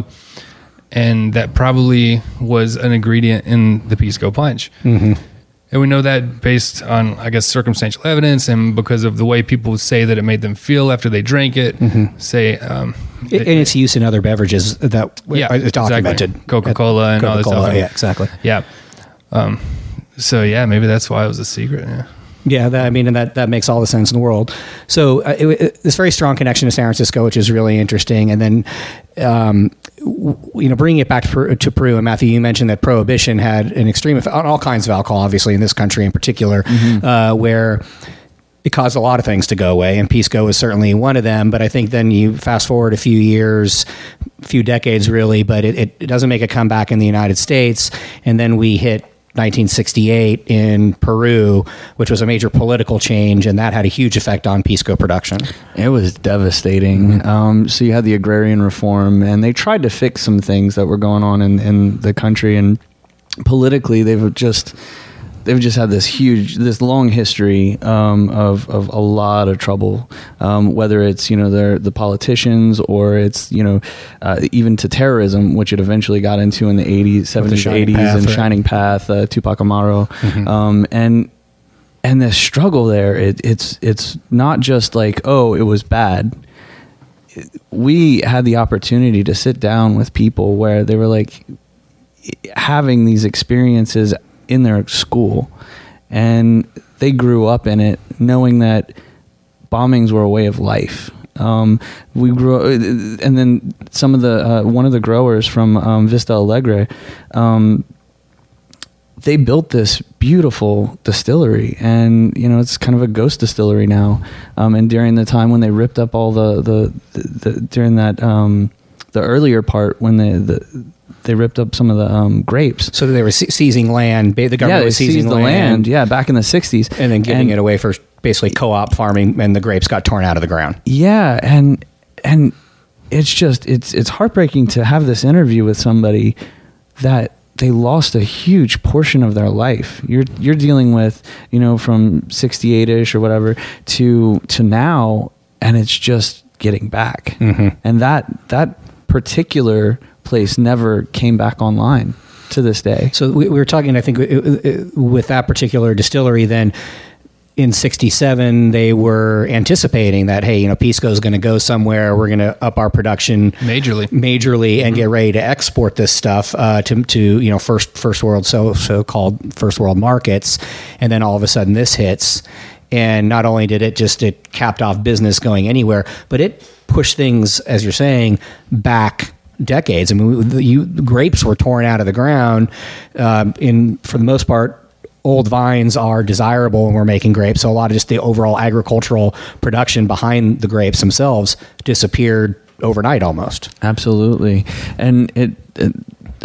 and that probably was an ingredient in the Pisco Punch. Mm-hmm. And we know that based on, I guess, circumstantial evidence, and because of the way people say that it made them feel after they drank it. Mhm. Say, um, And its use in other beverages that yeah, is documented. exactly. Coca-Cola and all this Coca-Cola, stuff. yeah, exactly. Yeah. Um, so yeah, maybe that's why it was a secret. Yeah. Yeah, that, I mean, and that, that makes all the sense in the world. So uh, it, it, this very strong connection to San Francisco, which is really interesting. And then, um, w- you know, bringing it back to Peru, to Peru, and Matthew, you mentioned that Prohibition had an extreme effect on all kinds of alcohol, obviously in this country in particular, Mm-hmm. uh, where it caused a lot of things to go away, and Pisco was certainly one of them. But I think then you fast forward a few years, a few decades really, but it, it, it doesn't make a comeback in the United States. And then we hit nineteen sixty-eight in Peru, which was a major political change, and that had a huge effect on Pisco production. It was devastating. Mm-hmm. Um, so you had the agrarian reform, and they tried to fix some things that were going on in, in the country. And politically, they've just they've just had this huge, this long history um, of of a lot of trouble. Um, whether it's you know the the politicians or it's you know uh, even to terrorism, which it eventually got into in the eighties, seventies, eighties, and right? Shining Path, uh, Tupac Amaru, Mm-hmm. um, and and the struggle there. It, it's it's not just like, oh, it was bad. We had the opportunity to sit down with people where they were like having these experiences in their school, and they grew up in it knowing that bombings were a way of life. Um, we grew, and then some of the uh, one of the growers from um, Vista Alegre, um, they built this beautiful distillery, and you know it's kind of a ghost distillery now. Um, and during the time when they ripped up all the the, the, the during that um, the earlier part when they the they ripped up some of the um, grapes. So they were se- seizing land. The government yeah, they was seizing seized the land, land. Yeah, back in the sixties, and then giving and, it away for basically co-op farming, and the grapes got torn out of the ground. Yeah, and and it's just it's it's heartbreaking to have this interview with somebody that they lost a huge portion of their life. You're you're dealing with, you know, from sixty-eight-ish or whatever to to now, and it's just getting back. Mm-hmm. And that that particular place never came back online to this day. So we, we were talking, I think, with that particular distillery then, in sixty-seven, they were anticipating that, hey, you know, Pisco is going to go somewhere. We're going to up our production majorly, majorly, and mm-hmm. get ready to export this stuff uh, to, to you know, first first world, so so called first world markets. And then all of a sudden, this hits, and not only did it just it capped off business going anywhere, but it pushed things, as you're saying, back decades. I mean, the, you, grapes were torn out of the ground. Um, in for the most part, old vines are desirable when we're making grapes. So a lot of just the overall agricultural production behind the grapes themselves disappeared overnight almost. Absolutely. And it, it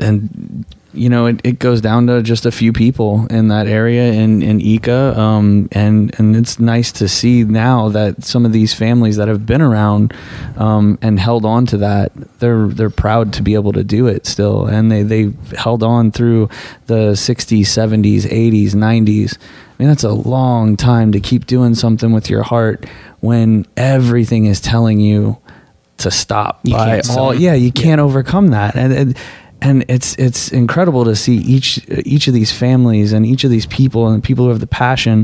and you know, it, it goes down to just a few people in that area in, in Ica. Um, and, and it's nice to see now that some of these families that have been around um, and held on to that, they're they're proud to be able to do it still. And they, they held on through the sixties, seventies, eighties, nineties. I mean, that's a long time to keep doing something with your heart when everything is telling you to stop. You by can't all, stop. yeah, you can't yeah. overcome that. And, and And it's it's incredible to see each each of these families and each of these people and the people who have the passion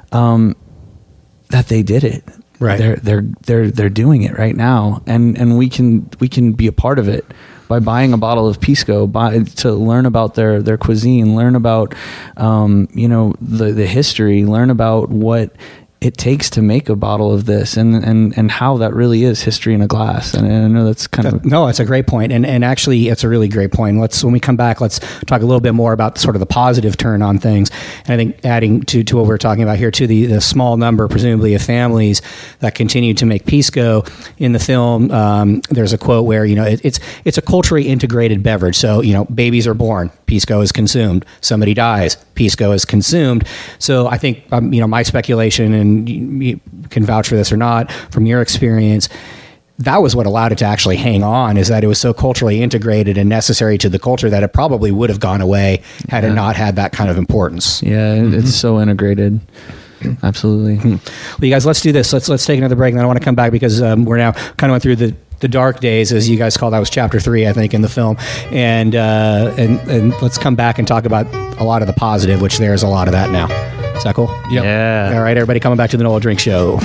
um, that they did it. Right. They're they're they're they're doing it right now, and and we can we can be a part of it by buying a bottle of Pisco, buy, to learn about their their cuisine, learn about um, you know the the history, learn about what it takes to make a bottle of this, and and and how that really is history in a glass. And, and I know that's kind of no, it's a great point, and and actually it's a really great point. Let's when we come back, let's talk a little bit more about sort of the positive turn on things. And I think adding to to what we're talking about here, to the the small number presumably of families that continue to make Pisco in the film. Um, there's a quote where you know it, it's it's a culturally integrated beverage. So you know babies are born, Pisco is consumed. Somebody dies, Pisco is consumed. So I think um, you know my speculation, and you can vouch for this or not from your experience, that was what allowed it to actually hang on, is that it was so culturally integrated and necessary to the culture that it probably would have gone away had yeah. it not had that kind of importance. Yeah, mm-hmm. it's so integrated. Absolutely. Well, you guys, let's do this. Let's let's take another break, and then I want to come back because um, we're now kind of went through the the dark days, as you guys call that, was chapter three, I think, in the film, and uh, and and let's come back and talk about a lot of the positive, which there's a lot of that now. Is that cool? Yep. Yeah. All right, everybody, coming back to the Nola Drink Show.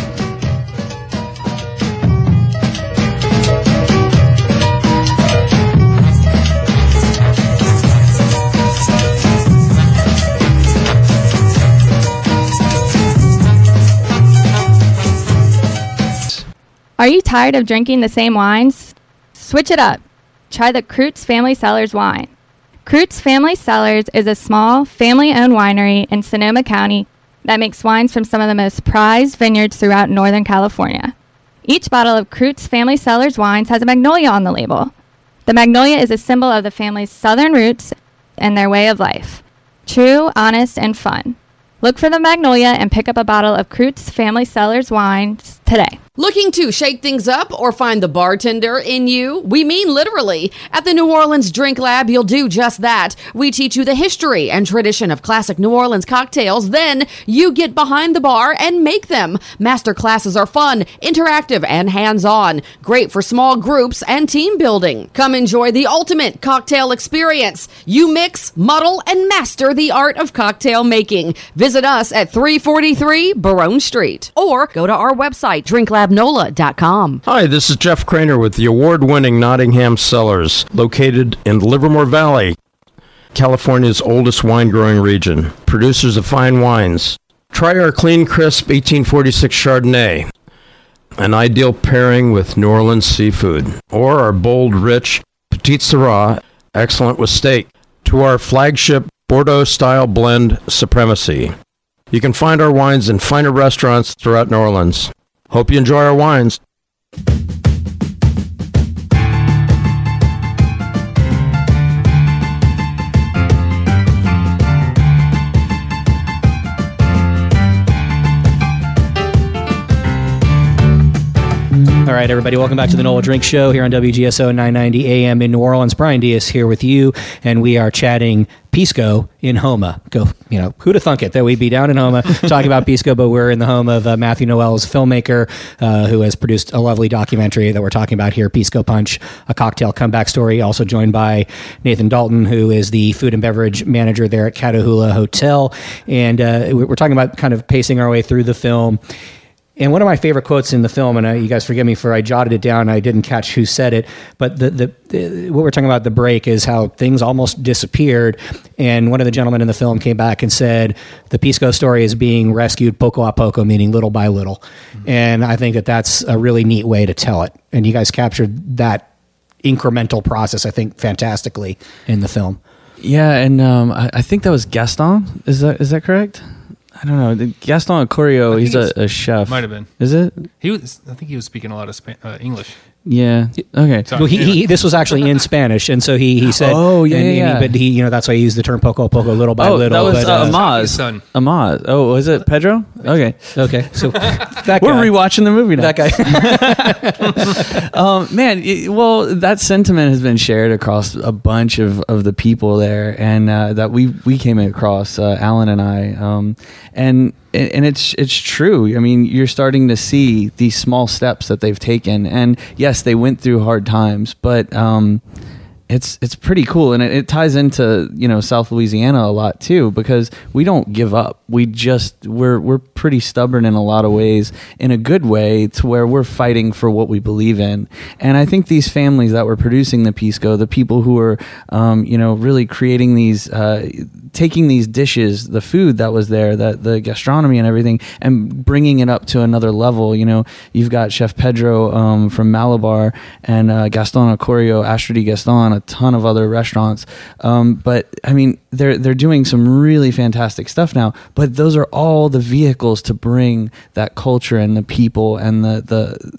Are you tired of drinking the same wines? Switch it up. Try the Kreutz Family Cellars wine. Kreutz Family Cellars is a small, family-owned winery in Sonoma County that makes wines from some of the most prized vineyards throughout Northern California. Each bottle of Kreutz Family Cellars wines has a magnolia on the label. The magnolia is a symbol of the family's southern roots and their way of life. True, honest, and fun. Look for the magnolia and pick up a bottle of Kreutz Family Cellars wines today. Looking to shake things up or find the bartender in you? We mean literally. At the New Orleans Drink Lab, you'll do just that. We teach you the history and tradition of classic New Orleans cocktails. Then you get behind the bar and make them. Master classes are fun, interactive, and hands-on. Great for small groups and team building. Come enjoy the ultimate cocktail experience. You mix, muddle, and master the art of cocktail making. Visit us at three forty-three Barone Street or go to our website, drink lab nola dot com. Hi, this is Jeff Craner with the award-winning Nottingham Cellars, located in Livermore Valley, California's oldest wine-growing region. Producers of fine wines. Try our clean, crisp eighteen forty-six Chardonnay, an ideal pairing with New Orleans seafood, or our bold, rich Petit Syrah, excellent with steak, to our flagship Bordeaux-style blend Supremacy. You can find our wines in finer restaurants throughout New Orleans. Hope you enjoy our wines. All right, everybody, welcome back to the Nola Drink Show here on W G S O nine ninety A M in New Orleans. Brian Diaz here with you, and we are chatting Pisco in Homa. Go, you know, who'd have thunk it that we'd be down in Homa talking about Pisco, but we're in the home of uh, Matthew Noel's filmmaker, uh, who has produced a lovely documentary that we're talking about here, Pisco Punch, a cocktail comeback story. Also joined by Nathan Dalton, who is the food and beverage manager there at Catahoula Hotel. And uh, we're talking about kind of pacing our way through the film. And one of my favorite quotes in the film, and I, you guys forgive me for I jotted it down, I didn't catch who said it, but the, the, the what we're talking about at the break is how things almost disappeared. And one of the gentlemen in the film came back and said, the Pisco story is being rescued poco a poco, meaning little by little. Mm-hmm. And I think that that's a really neat way to tell it. And you guys captured that incremental process, I think, fantastically in the film. Yeah, and um, I, I think that was Gaston. Is that is that correct? I don't know. Gaston Corio, he's a, a chef. Might have been. Is it? He was. I think he was speaking a lot of Span- uh, English. Yeah. Okay. Well, he, he this was actually in Spanish, and so he he said, "Oh yeah, and, yeah." And he, but he, you know, that's why he used the term "poco a poco," little by oh, little. that was but, uh, uh, Amaz. son. Amaz. Oh, was it Pedro? Okay. Okay. So that we're guy. rewatching the movie now. That guy. um, man, it, well, that sentiment has been shared across a bunch of, of the people there, and uh, that we we came across, uh, Alan and I, um, and. And it's it's true. I mean, you're starting to see these small steps that they've taken, and yes, they went through hard times, but um, it's it's pretty cool, and it, it ties into, you know, South Louisiana a lot too, because we don't give up. We just we're we're pretty stubborn in a lot of ways, in a good way, to where we're fighting for what we believe in. And I think these families that were producing the Pisco, the people who are, um, you know, really creating these. Uh, taking these dishes, the food that was there, that the gastronomy and everything, and bringing it up to another level. You know, you've got Chef Pedro um, from Malabar, and uh, Gaston Corio, Astrid de Gaston, a ton of other restaurants. Um, but I mean, they're they're doing some really fantastic stuff now. But those are all the vehicles to bring that culture and the people and the the.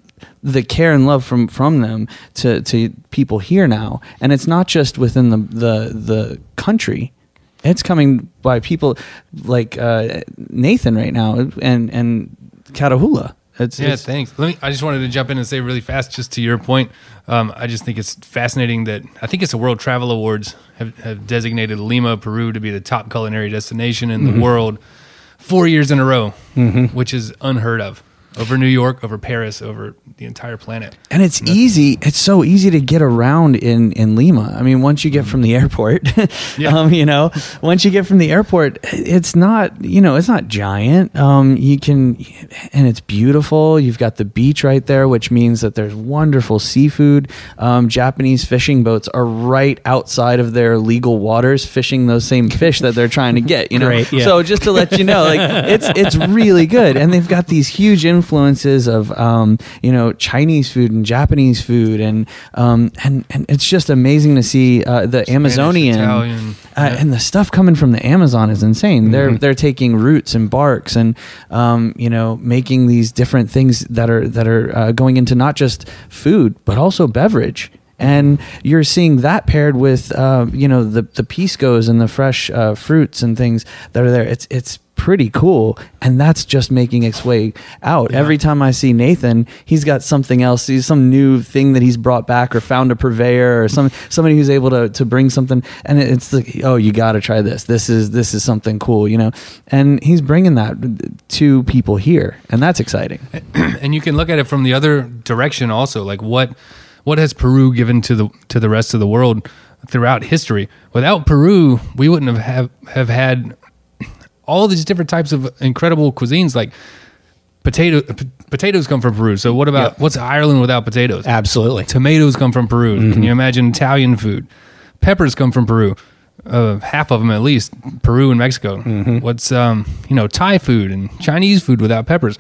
the care and love from, from them to, to people here now. And it's not just within the, the, the country. It's coming by people like uh, Nathan right now and, and Catahoula. It's, yeah, it's, thanks. Let me, I just wanted to jump in and say really fast, just to your point. Um, I just think it's fascinating that I think it's the World Travel Awards have, have designated Lima, Peru to be the top culinary destination in Mm-hmm. the world four years in a row, Mm-hmm. which is unheard of. Over New York, over Paris, over the entire planet. And it's easy. It's so easy to get around in, in Lima. I mean, once you get from the airport, Yeah. um, you know, once you get from the airport, it's not, you know, it's not giant. Um, you can, and it's beautiful. You've got the beach right there, which means that there's wonderful seafood. Um, Japanese fishing boats are right outside of their legal waters, fishing those same fish that they're trying to get, you know? Great, yeah. So just to let you know, like, it's, it's really good. And they've got these huge influences of, um, you know, Chinese food and Japanese food, and um, and and it's just amazing to see uh, the Spanish, Amazonian Italian, uh, yeah. and the stuff coming from the Amazon is insane. Mm-hmm. They're they're taking roots and barks and um, you know, making these different things that are that are uh, going into not just food but also beverage. And you're seeing that paired with, uh, you know, the the piscos and the fresh uh, fruits and things that are there. It's it's pretty cool, and that's just making its way out. Yeah. Every time I see Nathan, he's got something else. He's some new thing that he's brought back or found a purveyor or some somebody who's able to to bring something, and it's like, oh, you got to try this. This is this is something cool, you know. And he's bringing that to people here, and that's exciting. And you can look at it from the other direction also, like what what has Peru given to the to the rest of the world throughout history? Without Peru, we wouldn't have have, have had all these different types of incredible cuisines. Like potato p- potatoes come from Peru. So what about yep. what's Ireland without potatoes? Absolutely. Tomatoes come from Peru. Mm-hmm. Can you imagine Italian food? Peppers come from Peru. Uh, half of them at least, Peru and Mexico. Mm-hmm. What's um you know Thai food and Chinese food without peppers,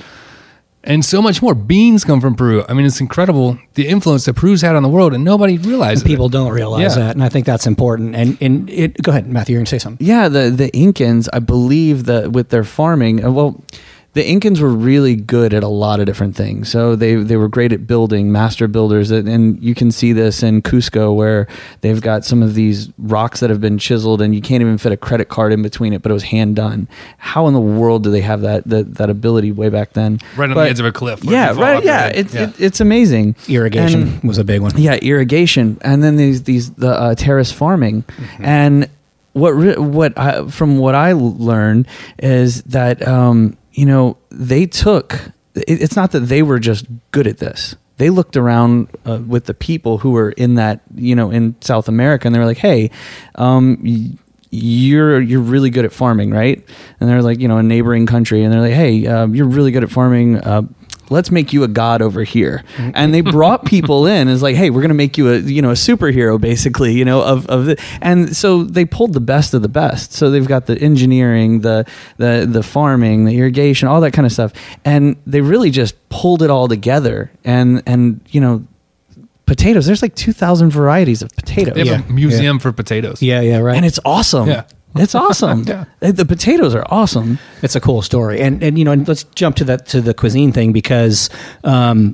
and so much more. Beans come from Peru. I mean, it's incredible the influence that Peru's had on the world, and nobody realizes. And people it. don't realize yeah. that, and I think that's important. And and it, go ahead, Matthew. You're going to say something. Yeah, the the Incans, I believe that with their farming, uh, well. The Incans were really good at a lot of different things. So they, they were great at building, master builders. And you can see this in Cusco, where they've got some of these rocks that have been chiseled and you can't even fit a credit card in between it, but it was hand done. How in the world do they have that that, that ability way back then? Right on but, the edge of a cliff. Yeah, right. Yeah, it, yeah. It, it's amazing. Irrigation and, was a big one. Yeah, irrigation. And then these, these the uh, terrace farming. Mm-hmm. And what, re- what I, from what I learned is that... Um, you know, they took, it's not that they were just good at this. They looked around uh, with the people who were in that, you know, in South America, and they were like, hey, um, y- you're you're really good at farming, right? And they're like, you know, a neighboring country, and they're like, hey, um, you're really good at farming. Uh, let's make you a god over here. And they brought people in as like, hey, we're going to make you a, you know, a superhero basically, you know, of, of the, and so they pulled the best of the best. So they've got the engineering, the, the, the farming, the irrigation, all that kind of stuff. And they really just pulled it all together. And, and, you know, potatoes, there's like two thousand varieties of potatoes. They have yeah. a museum yeah. for potatoes. Yeah. Yeah. Right. And it's awesome. Yeah. It's awesome. yeah. The potatoes are awesome. It's a cool story. And, and, you know, and let's jump to that, to the cuisine thing, because, um,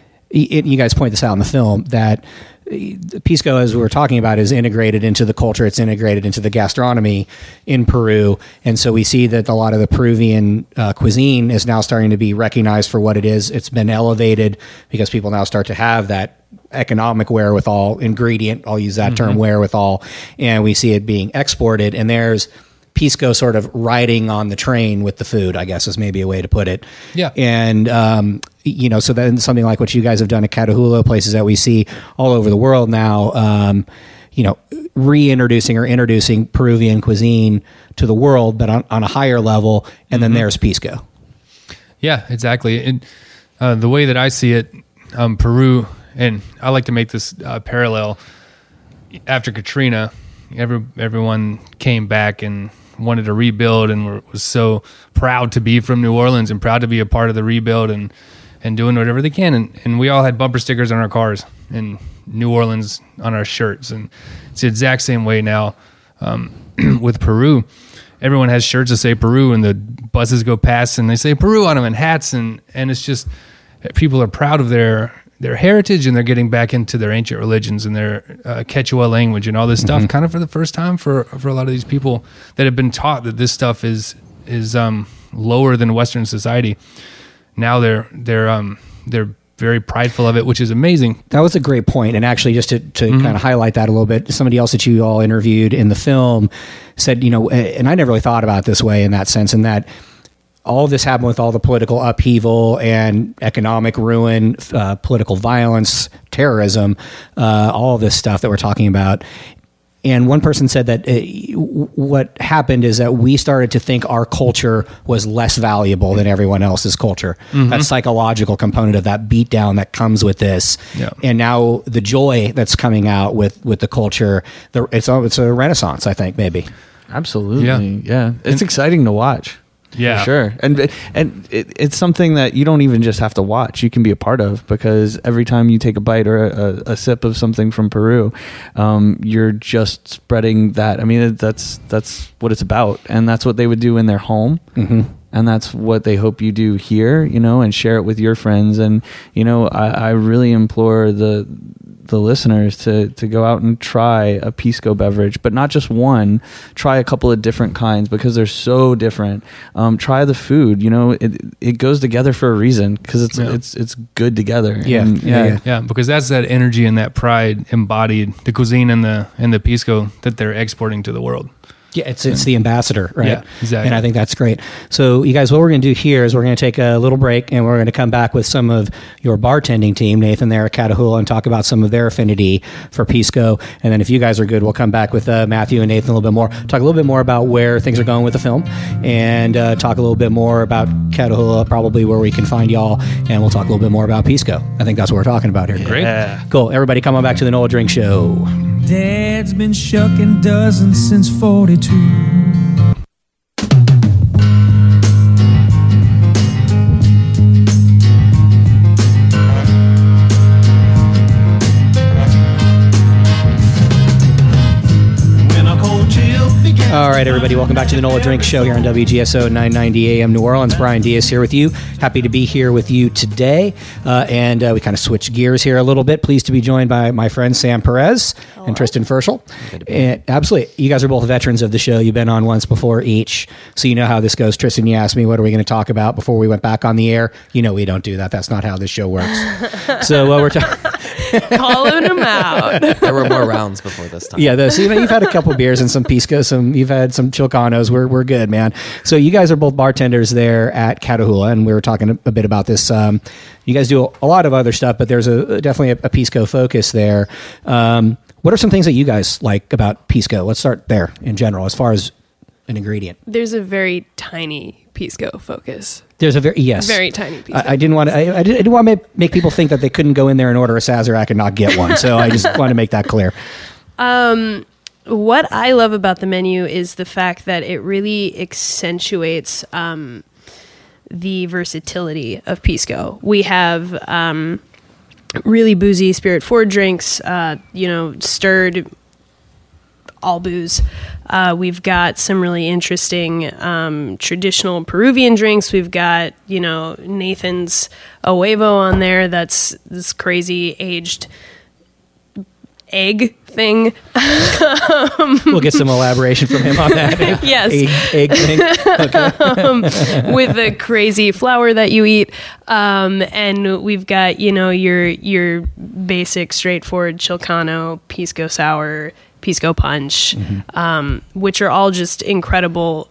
it, you guys point this out in the film that Pisco, as we were talking about, is integrated into the culture. It's integrated into the gastronomy in Peru. And so we see that a lot of the Peruvian uh, cuisine is now starting to be recognized for what it is. It's been elevated because people now start to have that economic wherewithal, ingredient, I'll use that mm-hmm. term, wherewithal, and we see it being exported. And there's Pisco sort of riding on the train with the food, I guess is maybe a way to put it. Yeah. And, um, you know, so then something like what you guys have done at Catahoula, places that we see all over the world now, um, you know, reintroducing or introducing Peruvian cuisine to the world, but on, on a higher level. And mm-hmm. then there's Pisco. Yeah, exactly. And uh, the way that I see it, um, Peru, and I like to make this uh, parallel. After Katrina, every, everyone came back and wanted to rebuild and were, was so proud to be from New Orleans and proud to be a part of the rebuild and, and doing whatever they can. And, and we all had bumper stickers on our cars and New Orleans on our shirts. And it's the exact same way now um, with Peru. Everyone has shirts that say Peru, and the buses go past and they say Peru on them, and hats. And, and it's just, people are proud of their their heritage, and they're getting back into their ancient religions and their uh, Quechua language and all this stuff, mm-hmm. kind of for the first time for, for a lot of these people that have been taught that this stuff is is um, lower than Western society. Now they're they're um, they're very prideful of it, which is amazing. That was a great point. And actually, just to, to Mm-hmm. kind of highlight that a little bit, somebody else that you all interviewed in the film said, you know, and I never really thought about it this way in that sense, in that all this happened with all the political upheaval and economic ruin, uh, political violence, terrorism, uh, all this stuff that we're talking about. And one person said that uh, what happened is that we started to think our culture was less valuable than everyone else's culture. Mm-hmm. That psychological component of that beatdown that comes with this. Yeah. And now the joy that's coming out with, with the culture, the, it's, a, it's a renaissance, I think, maybe. Absolutely. Yeah. Yeah. It's and, exciting to watch. Yeah, for sure. And and it, it's something that you don't even just have to watch. You can be a part of, because every time you take a bite or a, a sip of something from Peru, um, you're just spreading that. I mean, that's that's what it's about, and that's what they would do in their home. Mm-hmm. And that's what they hope you do here, you know, and share it with your friends. And, you know, I, I really implore the the listeners to to go out and try a Pisco beverage, but not just one. Try a couple of different kinds because they're so different. Um, try the food. You know, it it goes together for a reason because it's Yeah. it's it's good together. Yeah. And, Yeah, yeah. Yeah, because that's that energy and that pride embodied, the cuisine and the and the Pisco that they're exporting to the world. Yeah, it's it's the ambassador, right? Yeah, exactly. And I think that's great. So, you guys, what we're going to do here is we're going to take a little break, and we're going to come back with some of your bartending team, Nathan there at Catahoula, and talk about some of their affinity for Pisco. And then, if you guys are good, we'll come back with uh, Matthew and Nathan a little bit more, talk a little bit more about where things are going with the film, and uh, talk a little bit more about Catahoula, probably where we can find y'all, and we'll talk a little bit more about Pisco. I think that's what we're talking about here. Great. Yeah. Cool. Everybody, come on back to the Nola Drink Show. Dad's been shucking dozens since forty-two. All right, everybody, welcome back to the Nola Drink Show here on W G S O nine ninety A M New Orleans. Brian Diaz here with you. Happy to be here with you today. Uh, and uh, we kind of switched gears here a little bit. Pleased to be joined by my friends Sam Perez and Tristan Ferschel. And absolutely, you guys are both veterans of the show. You've been on once before each, so you know how this goes. Tristan, you asked me, what are we going to talk about before we went back on the air? You know we don't do that. That's not how this show works. So uh, we're talking... Calling them out. There were more rounds before this time. Yeah, so, you know, you've had a couple beers and some Pisco, some you've had some Chilcanos. We're we're good, man. So you guys are both bartenders there at Catahoula, and we were talking a, a bit about this. Um, you guys do a, a lot of other stuff, but there's a definitely a, a Pisco focus there. Um, what are some things that you guys like about Pisco? Let's start there in general, as far as an ingredient. There's a very tiny Pisco focus. There's a very yes, Very tiny Pisco. I, I didn't want to. I, I didn't, I didn't want to make, make people think that they couldn't go in there and order a Sazerac and not get one. So I just wanted to make that clear. Um, what I love about the menu is the fact that it really accentuates um, the versatility of Pisco. We have um, really boozy spirit forward drinks, uh, you know, stirred all booze. Uh, we've got some really interesting um, traditional Peruvian drinks. We've got, you know, Nathan's Oevo on there. That's this crazy aged egg thing. um, We'll get some elaboration from him on that. Yes. Egg, egg thing. Okay. um, with the crazy flour that you eat. Um, and we've got, you know, your your basic, straightforward Chilcano, Pisco Sour, Pisco Punch, mm-hmm. um, which are all just incredible,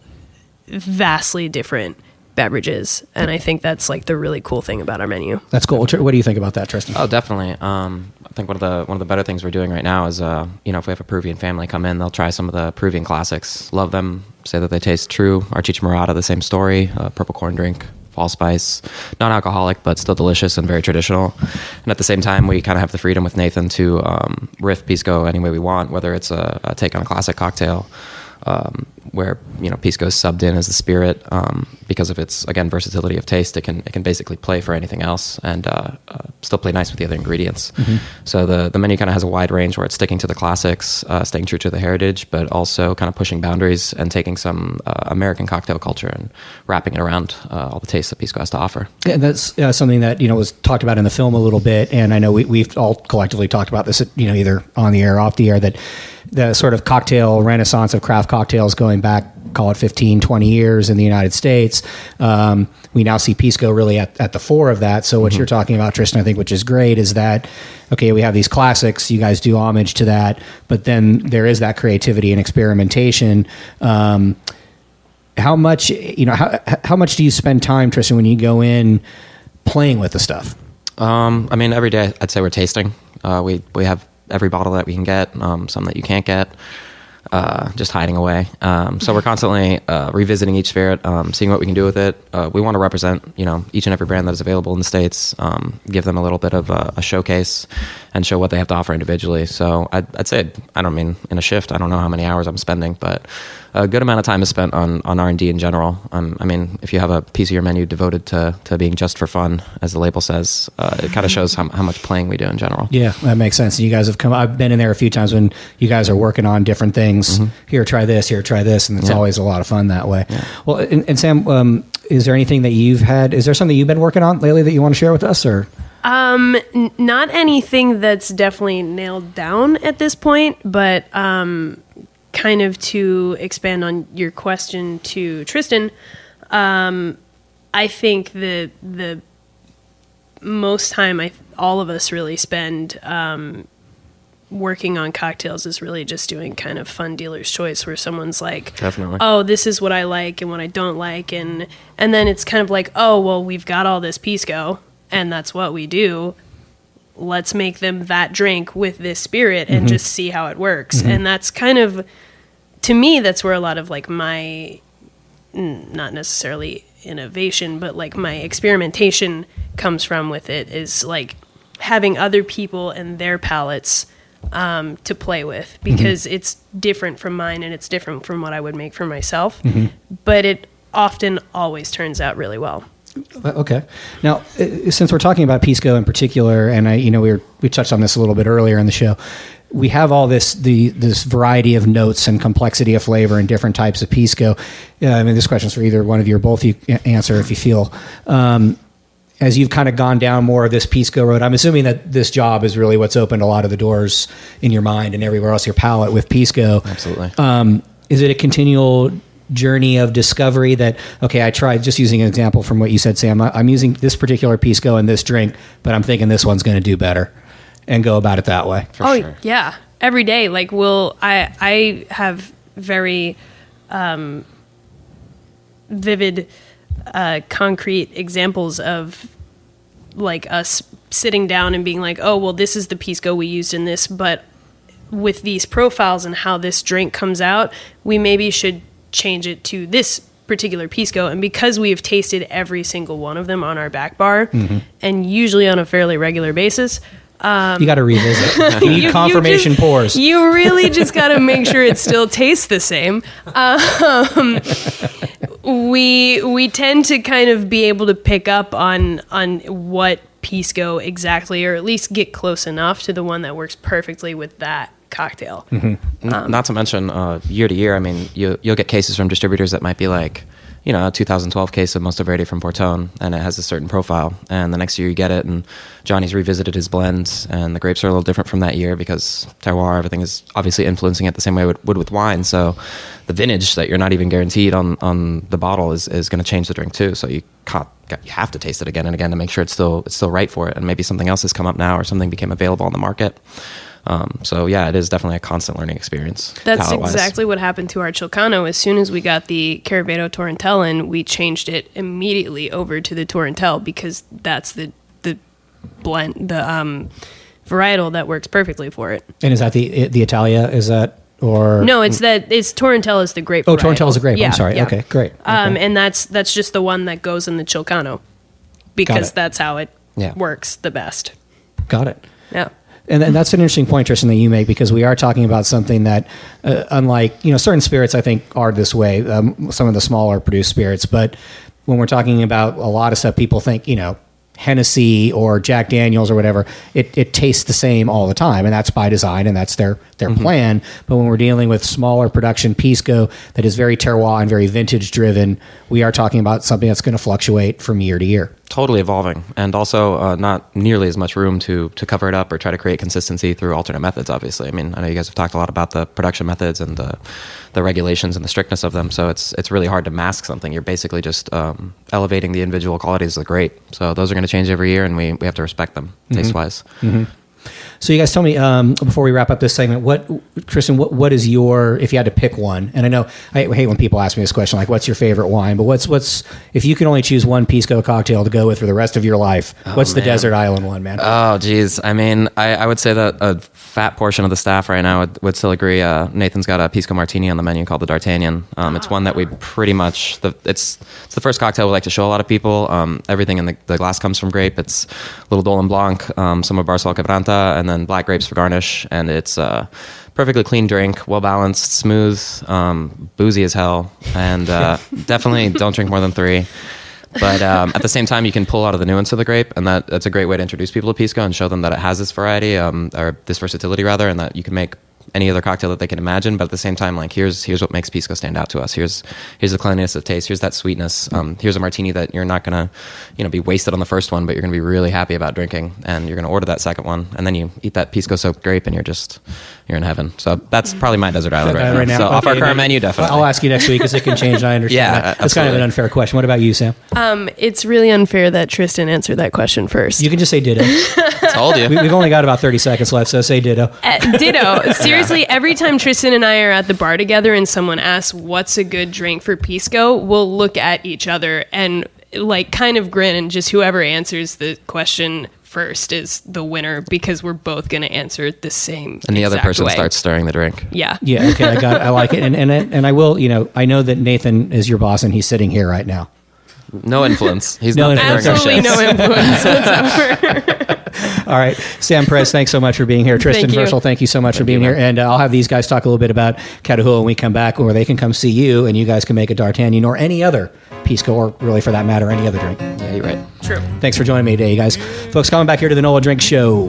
vastly different beverages. And I think that's like the really cool thing about our menu. That's cool. What do you think about that, Tristan? Oh, definitely. Um, I think one of the one of the better things we're doing right now is, uh, you know, if we have a Peruvian family come in, they'll try some of the Peruvian classics. Love them. Say that they taste true. Our Chicha Morada, the same story. Uh, purple corn drink, fall spice, non-alcoholic, but still delicious and very traditional. And at the same time, we kind of have the freedom with Nathan to um, riff Pisco any way we want, whether it's a, a take on a classic cocktail, um, where, you know, Pisco is subbed in as the spirit, um, because of its, again, versatility of taste. It can it can basically play for anything else and uh, uh, still play nice with the other ingredients. Mm-hmm. So the, the menu kind of has a wide range where it's sticking to the classics, uh, staying true to the heritage, but also kind of pushing boundaries and taking some uh, American cocktail culture and wrapping it around uh, all the tastes that Pisco has to offer. Yeah, that's uh, something that, you know, was talked about in the film a little bit, and I know we, we've all collectively talked about this, you know, either on the air or off the air, that the sort of cocktail renaissance of craft cocktails going back, call it fifteen, twenty years in the United States. Um, we now see Pisco really at, at the fore of that. So what mm-hmm. you're talking about, Tristan, I think, which is great, is that, okay, we have these classics, you guys do homage to that, but then there is that creativity and experimentation. Um, how much, you know, how, how much do you spend time, Tristan, when you go in playing with the stuff? Um, I mean, every day I'd say we're tasting. Uh, we, we have every bottle that we can get, um, some that you can't get. Uh, just hiding away. Um, so we're constantly uh, revisiting each spirit, um, seeing what we can do with it. Uh, we want to represent, you know, each and every brand that is available in the States, um, give them a little bit of a, a showcase and show what they have to offer individually. So I'd, I'd say, I don't mean in a shift, I don't know how many hours I'm spending, but a good amount of time is spent on, on R and D in general. Um, I mean, if you have a piece of your menu devoted to, to being just for fun, as the label says, uh, it kind of shows how, how much playing we do in general. Yeah, that makes sense. You guys have come, I've been in there a few times when you guys are working on different things. Mm-hmm. Here, try this, here, try this. And it's yeah. always a lot of fun that way. Yeah. Well, and, and Sam, um, is there anything that you've had, is there something you've been working on lately that you want to share with us, or? Um, n- not anything that's definitely nailed down at this point, but um, kind of to expand on your question to Tristan, um, I think that the most time I all of us really spend um, working on cocktails is really just doing kind of fun dealer's choice, where someone's like, Definitely. oh, this is what I like and what I don't like, and and then it's kind of like, oh, well, we've got all this Pisco, and that's what we do. Let's make them that drink with this spirit and Mhm. just see how it works. Mhm. And that's kind of, to me, that's where a lot of like my, n- not necessarily innovation, but like my experimentation comes from with it, is like having other people and their palates um, to play with, because it's different from mine and it's different from what I would make for myself. Mhm. But it often always turns out really well. Okay. Now, uh, since we're talking about Pisco in particular, and I, you know, we were, we touched on this a little bit earlier in the show, we have all this the this variety of notes and complexity of flavor and different types of Pisco. Uh, I mean, this question's for either one of you or both you a- answer if you feel. Um, as you've kind of gone down more of this Pisco road, I'm assuming that this job is really what's opened a lot of the doors in your mind and everywhere else, your palate with Pisco. Absolutely. Um, is it a continual journey of discovery that, okay, I tried, just using an example from what you said, Sam, I, I'm using this particular Pisco in this drink, but I'm thinking this one's going to do better, and go about it that way? oh yeah, every day. Like, we'll I I have very um, vivid, uh, concrete examples of like us sitting down and being like, oh well, this is the Pisco we used in this, but with these profiles and how this drink comes out, we maybe should change it to this particular Pisco. And because we have tasted every single one of them on our back bar, Mhm. and usually on a fairly regular basis, um, You got to revisit. You need confirmation just- pours. You really just got to make sure it still tastes the same. Um, we we tend to kind of be able to pick up on on what Pisco exactly, or at least get close enough to the one that works perfectly with that cocktail. N- Not to mention, uh, year to year, I mean, you, you'll get cases from distributors that might be like, you know, a two thousand twelve case of Mosto Verde from Portone, and it has a certain profile. And the next year you get it, and Johnny's revisited his blends, and the grapes are a little different from that year because terroir, everything is obviously influencing it the same way it would with wine. So the vintage that you're not even guaranteed on, on the bottle is, is going to change the drink too. So you can't, you have to taste it again and again to make sure it's still it's still right for it. And maybe something else has come up now, or something became available on the market. Um, so yeah, it is definitely a constant learning experience. That's palate-wise. exactly what happened to our Chilcano. As soon as we got the Caravedo Torrentel in, we changed it immediately over to the Torrentel, because that's the the blend, the um, varietal that works perfectly for it. And is that the the Italia? Is that, or No, it's that it's Torrentel is the grape. Oh, varietal. Torrentel is a grape. Yeah, I'm sorry. yeah. Okay, great. Um, Okay. and that's that's just the one that goes in the Chilcano, because it. that's how it Yeah. works the best. Got it. Yeah. And, and that's an interesting point, Tristan, that you make, because we are talking about something that, uh, unlike, you know, certain spirits, I think, are this way, um, some of the smaller produced spirits. But when we're talking about a lot of stuff, people think, you know, Hennessy or Jack Daniels or whatever, it, it tastes the same all the time. And that's by design, and that's their, their Mhm. plan. But when we're dealing with smaller production Pisco that is very terroir and very vintage driven, we are talking about something that's going to fluctuate from year to year. Totally evolving, and also uh, not nearly as much room to to cover it up or try to create consistency through alternate methods. Obviously, I mean, I know you guys have talked a lot about the production methods and the the regulations and the strictness of them. So it's it's really hard to mask something. You're basically just um, elevating the individual qualities of the grape. So those are going to change every year, and we we have to respect them Mhm. taste wise. Mm-hmm. So you guys tell me, um, before we wrap up this segment, what, Tristan, what, what is your, if you had to pick one, and I know I hate when people ask me this question, like, what's your favorite wine? But what's, what's, if you can only choose one Pisco cocktail to go with for the rest of your life, Oh, what's the man. desert island one, man? Oh, geez. I mean, I, I would say that a fat portion of the staff right now would, would still agree. Uh, Nathan's got a Pisco Martini on the menu called the D'Artagnan. Um, it's one that we pretty much, the, it's it's the first cocktail we like to show a lot of people. Um, everything in the, the glass comes from grape. It's a little Dolin Blanc, um, some of Barcelona Quebranta, and then black grapes for garnish. And it's a perfectly clean drink, well-balanced, smooth, um, boozy as hell. And uh, definitely don't drink more than three. But um, at the same time, you can pull out of the nuance of the grape, and that, that's a great way to introduce people to Pisco and show them that it has this variety, um, or this versatility rather, and that you can make any other cocktail that they can imagine, but at the same time, like here's here's what makes Pisco stand out to us. Here's here's the cleanliness of taste. Here's that sweetness. Um, here's a martini that you're not gonna, you know, be wasted on the first one, but you're gonna be really happy about drinking, and you're gonna order that second one, and then you eat that Pisco soaked grape, and you're just you're in heaven. So that's probably my desert island right, Uh, now. right now. So off Okay, our current then menu, definitely. I'll ask you next week because it can change. And I understand. Yeah, that. That's kind of absolutely. an unfair question. What about you, Sam? Um, it's really unfair that Tristan answered that question first. You can just say ditto. Told you. We, we've only got about thirty seconds left, so say ditto. Uh, ditto. Seriously, every time Tristan and I are at the bar together and someone asks what's a good drink for Pisco, we'll look at each other and like kind of grin, and just whoever answers the question first is the winner, because we're both going to answer the same And the other exact person way. starts stirring the drink. Yeah. Yeah. Okay. I got. It. I like it. And and and I will. You know, I know that Nathan is your boss, and he's sitting here right now. No influence. He's No not there during our Absolutely shifts. no influence whatsoever. All right, Sam Perez, thanks so much for being here. Tristan Thank you. Herschel, thank you so much for being here. And uh, I'll have these guys talk a little bit about Catahoula when we come back, or they can come see you, and you guys can make a D'Artagnan or any other Pisco, or really for that matter, any other drink. Yeah, you're right. True. Thanks for joining me today, you guys. Folks, coming back here to the NOLA Drink Show.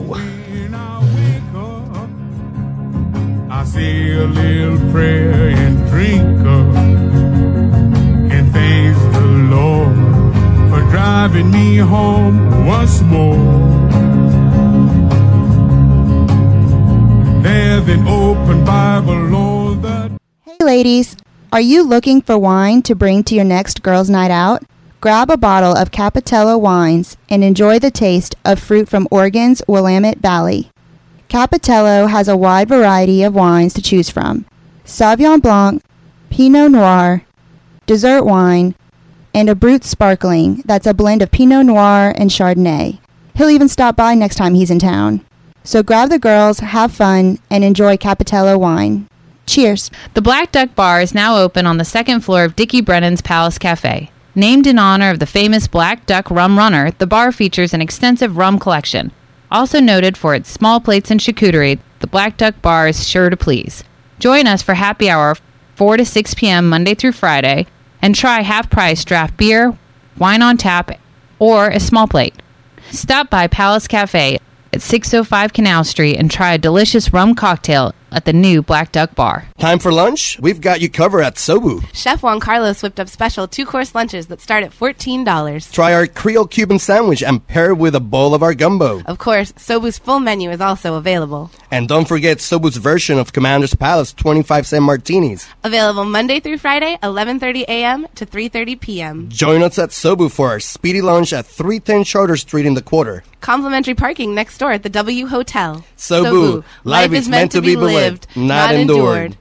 I say a little prayer and drink up and thanks the Lord for driving me home once more. There's an open Bible on the... Hey ladies, are you looking for wine to bring to your next girls' night out? Grab a bottle of Capitello wines and enjoy the taste of fruit from Oregon's Willamette Valley. Capitello has a wide variety of wines to choose from: Sauvignon Blanc, Pinot Noir, dessert wine, and a Brut Sparkling that's a blend of Pinot Noir and Chardonnay. He'll even stop by next time he's in town. So grab the girls, have fun, and enjoy Capitello wine. Cheers. The Black Duck Bar is now open on the second floor of Dickie Brennan's Palace Cafe. Named in honor of the famous Black Duck rum runner, the bar features an extensive rum collection. Also noted for its small plates and charcuterie, the Black Duck Bar is sure to please. Join us for happy hour four to six p.m. Monday through Friday, and try half-price draft beer, wine on tap, or a small plate. Stop by Palace Cafe at six oh five Canal Street and try a delicious rum cocktail at the new Black Duck Bar. Time for lunch? We've got you covered at Sobu. Chef Juan Carlos whipped up special two-course lunches that start at fourteen dollars. Try our Creole Cuban sandwich and pair it with a bowl of our gumbo. Of course, Sobu's full menu is also available. And don't forget Sobu's version of Commander's Palace twenty-five cent martinis. Available Monday through Friday, eleven thirty a.m. to three thirty p.m. Join us at Sobu for our speedy lunch at three ten Charter Street in the Quarter. Complimentary parking next door at the W Hotel. Sobu, life is meant to be lived, not endured.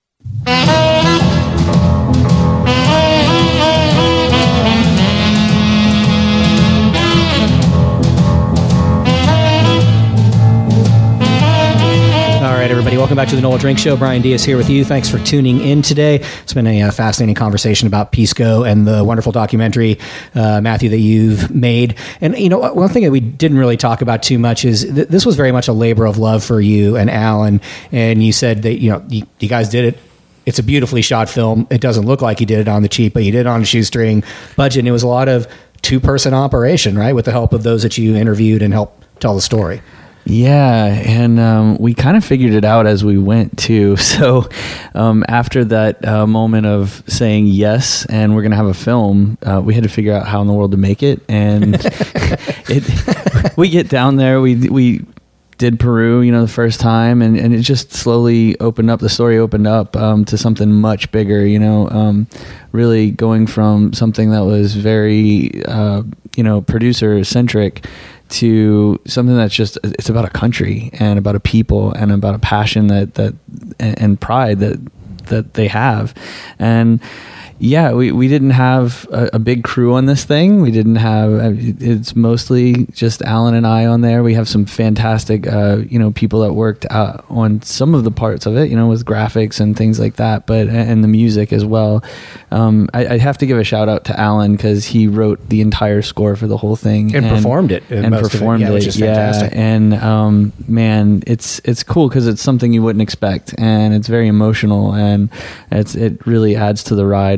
All right, everybody, welcome back to the NOLA Drink Show. Brian Diaz here with you. Thanks for tuning in today. It's been a uh, fascinating conversation about Pisco and the wonderful documentary, uh, Matthew, that you've made. And, you know, one thing that we didn't really talk about too much is th- this was very much a labor of love for you and Alan. And you said that, you know, you, you guys did it. It's a beautifully shot film. It doesn't look like you did it on the cheap, but you did it on a shoestring budget. And it was a lot of two-person operation, right, with the help of those that you interviewed and helped tell the story. Yeah, and um, we kind of figured it out as we went too. So um, after that uh, moment of saying yes, and we're going to have a film, uh, we had to figure out how in the world to make it. And it, we get down there, we we did Peru, you know, the first time, and, and it just slowly opened up. The story opened up um, to something much bigger, you know, um, really going from something that was very, uh, you know, producer centric to something that's just, it's about a country and about a people and about a passion that, that, and, and pride that, that they have. And yeah, we, we didn't have a, a big crew on this thing. We didn't have, it's mostly just Alan and I on there. We have some fantastic, uh, you know, people that worked uh, on some of the parts of it, you know, with graphics and things like that, but, and the music as well. Um, I, I have to give a shout out to Alan because he wrote the entire score for the whole thing. And, and performed it. And most performed of it, yeah, it. which is yeah. fantastic. And, um, man, it's, it's cool because it's something you wouldn't expect, and it's very emotional, and it's, it really adds to the ride of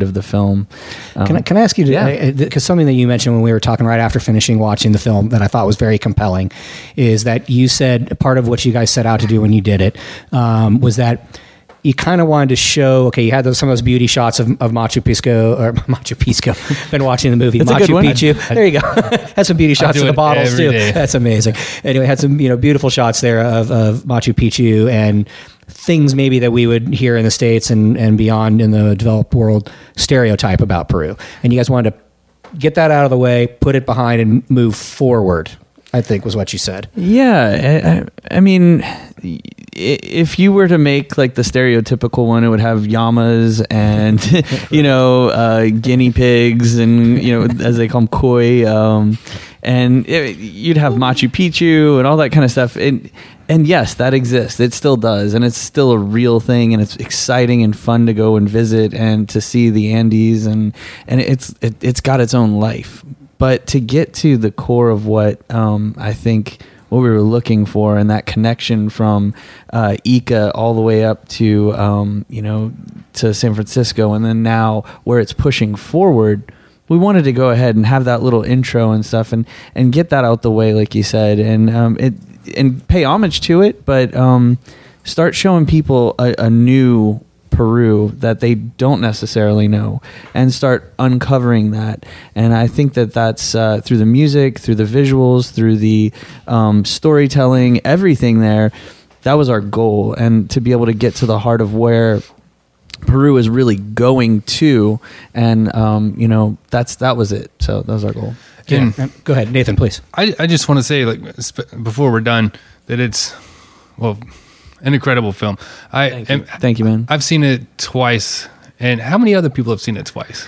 of the film. Um, Can I, can I ask you to, yeah. because something that you mentioned when we were talking right after finishing watching the film that I thought was very compelling is that you said part of what you guys set out to do when you did it um, was that you kind of wanted to show, okay, you had those, some of those beauty shots of, of Machu Picchu, or Machu Picchu, been watching the movie, That's a Machu good one. Picchu. I- I- there you go. Had some beauty shots do of the it bottles every too. day. That's amazing. Anyway, had some, you know, beautiful shots there of, of Machu Picchu and things maybe that we would hear in the States and, and beyond in the developed world stereotype about Peru. And you guys wanted to get that out of the way, put it behind and move forward, I think was what you said. Yeah, I, I mean, i- if you were to make like the stereotypical one, it would have llamas and you know uh, guinea pigs and you know as they call them koi, um, and it, you'd have Machu Picchu and all that kind of stuff. And and yes, that exists. It still does, and it's still a real thing, and it's exciting and fun to go and visit and to see the Andes, and and it's it, it's got its own life. But to get to the core of what um, I think what we were looking for, and that connection from uh, Ica all the way up to um, you know to San Francisco, and then now where it's pushing forward, we wanted to go ahead and have that little intro and stuff, and and get that out the way, like you said, and um, it and pay homage to it, but um, start showing people a, a new Peru that they don't necessarily know, and start uncovering that. And I think that that's uh, through the music, through the visuals, through the um, storytelling, everything there. That was our goal, and to be able to get to the heart of where Peru is really going to, and um, you know that's that was it. So that was our goal. And Go ahead, Nathan, please. I, I just want to say, like, sp- before we're done, that it's, well, an incredible film. I Thank you. am- Thank you, man. I've seen it twice. And how many other people have seen it twice?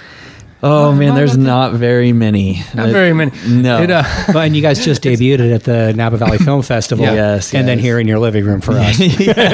Oh man, there's not very many. Not Uh, very many. No. It, uh, Well, and you guys just debuted it at the Napa Valley Film Festival. Yeah. Yes, And then yes. here in your living room for us.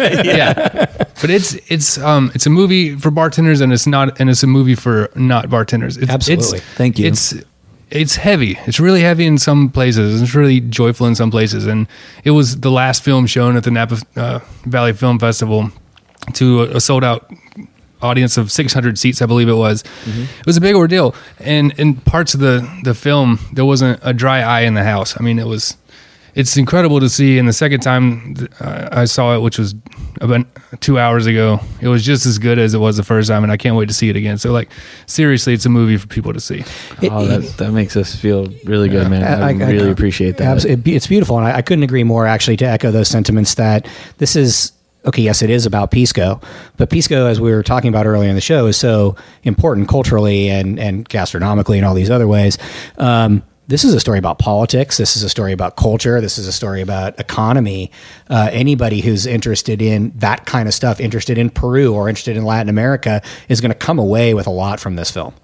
yeah. But it's it's um it's a movie for bartenders, and it's not and it's a movie for not bartenders. It's, Absolutely. It's, Thank you. It's it's heavy. It's really heavy in some places. It's really joyful in some places. And it was the last film shown at the Napa uh, Valley Film Festival to a, a sold out audience of six hundred seats, I believe it was. Mm-hmm. It was a big ordeal. And in parts of the, the film, there wasn't a dry eye in the house. I mean, it was, it's incredible to see. And the second time uh, I saw it, which was about two hours ago, it was just as good as it was the first time. And I can't wait to see it again. So, like, seriously, it's a movie for people to see. Oh, that, that makes us feel really good, man. I, really appreciate that. Absolutely. It's beautiful. And I, I couldn't agree more, actually, to echo those sentiments that this is, okay, yes, it is about Pisco, but Pisco, as we were talking about earlier in the show, is so important culturally and, and gastronomically and all these other ways. Um, this is a story about politics. This is a story about culture. This is a story about economy. Uh, anybody who's interested in that kind of stuff, interested in Peru or interested in Latin America, is going to come away with a lot from this film.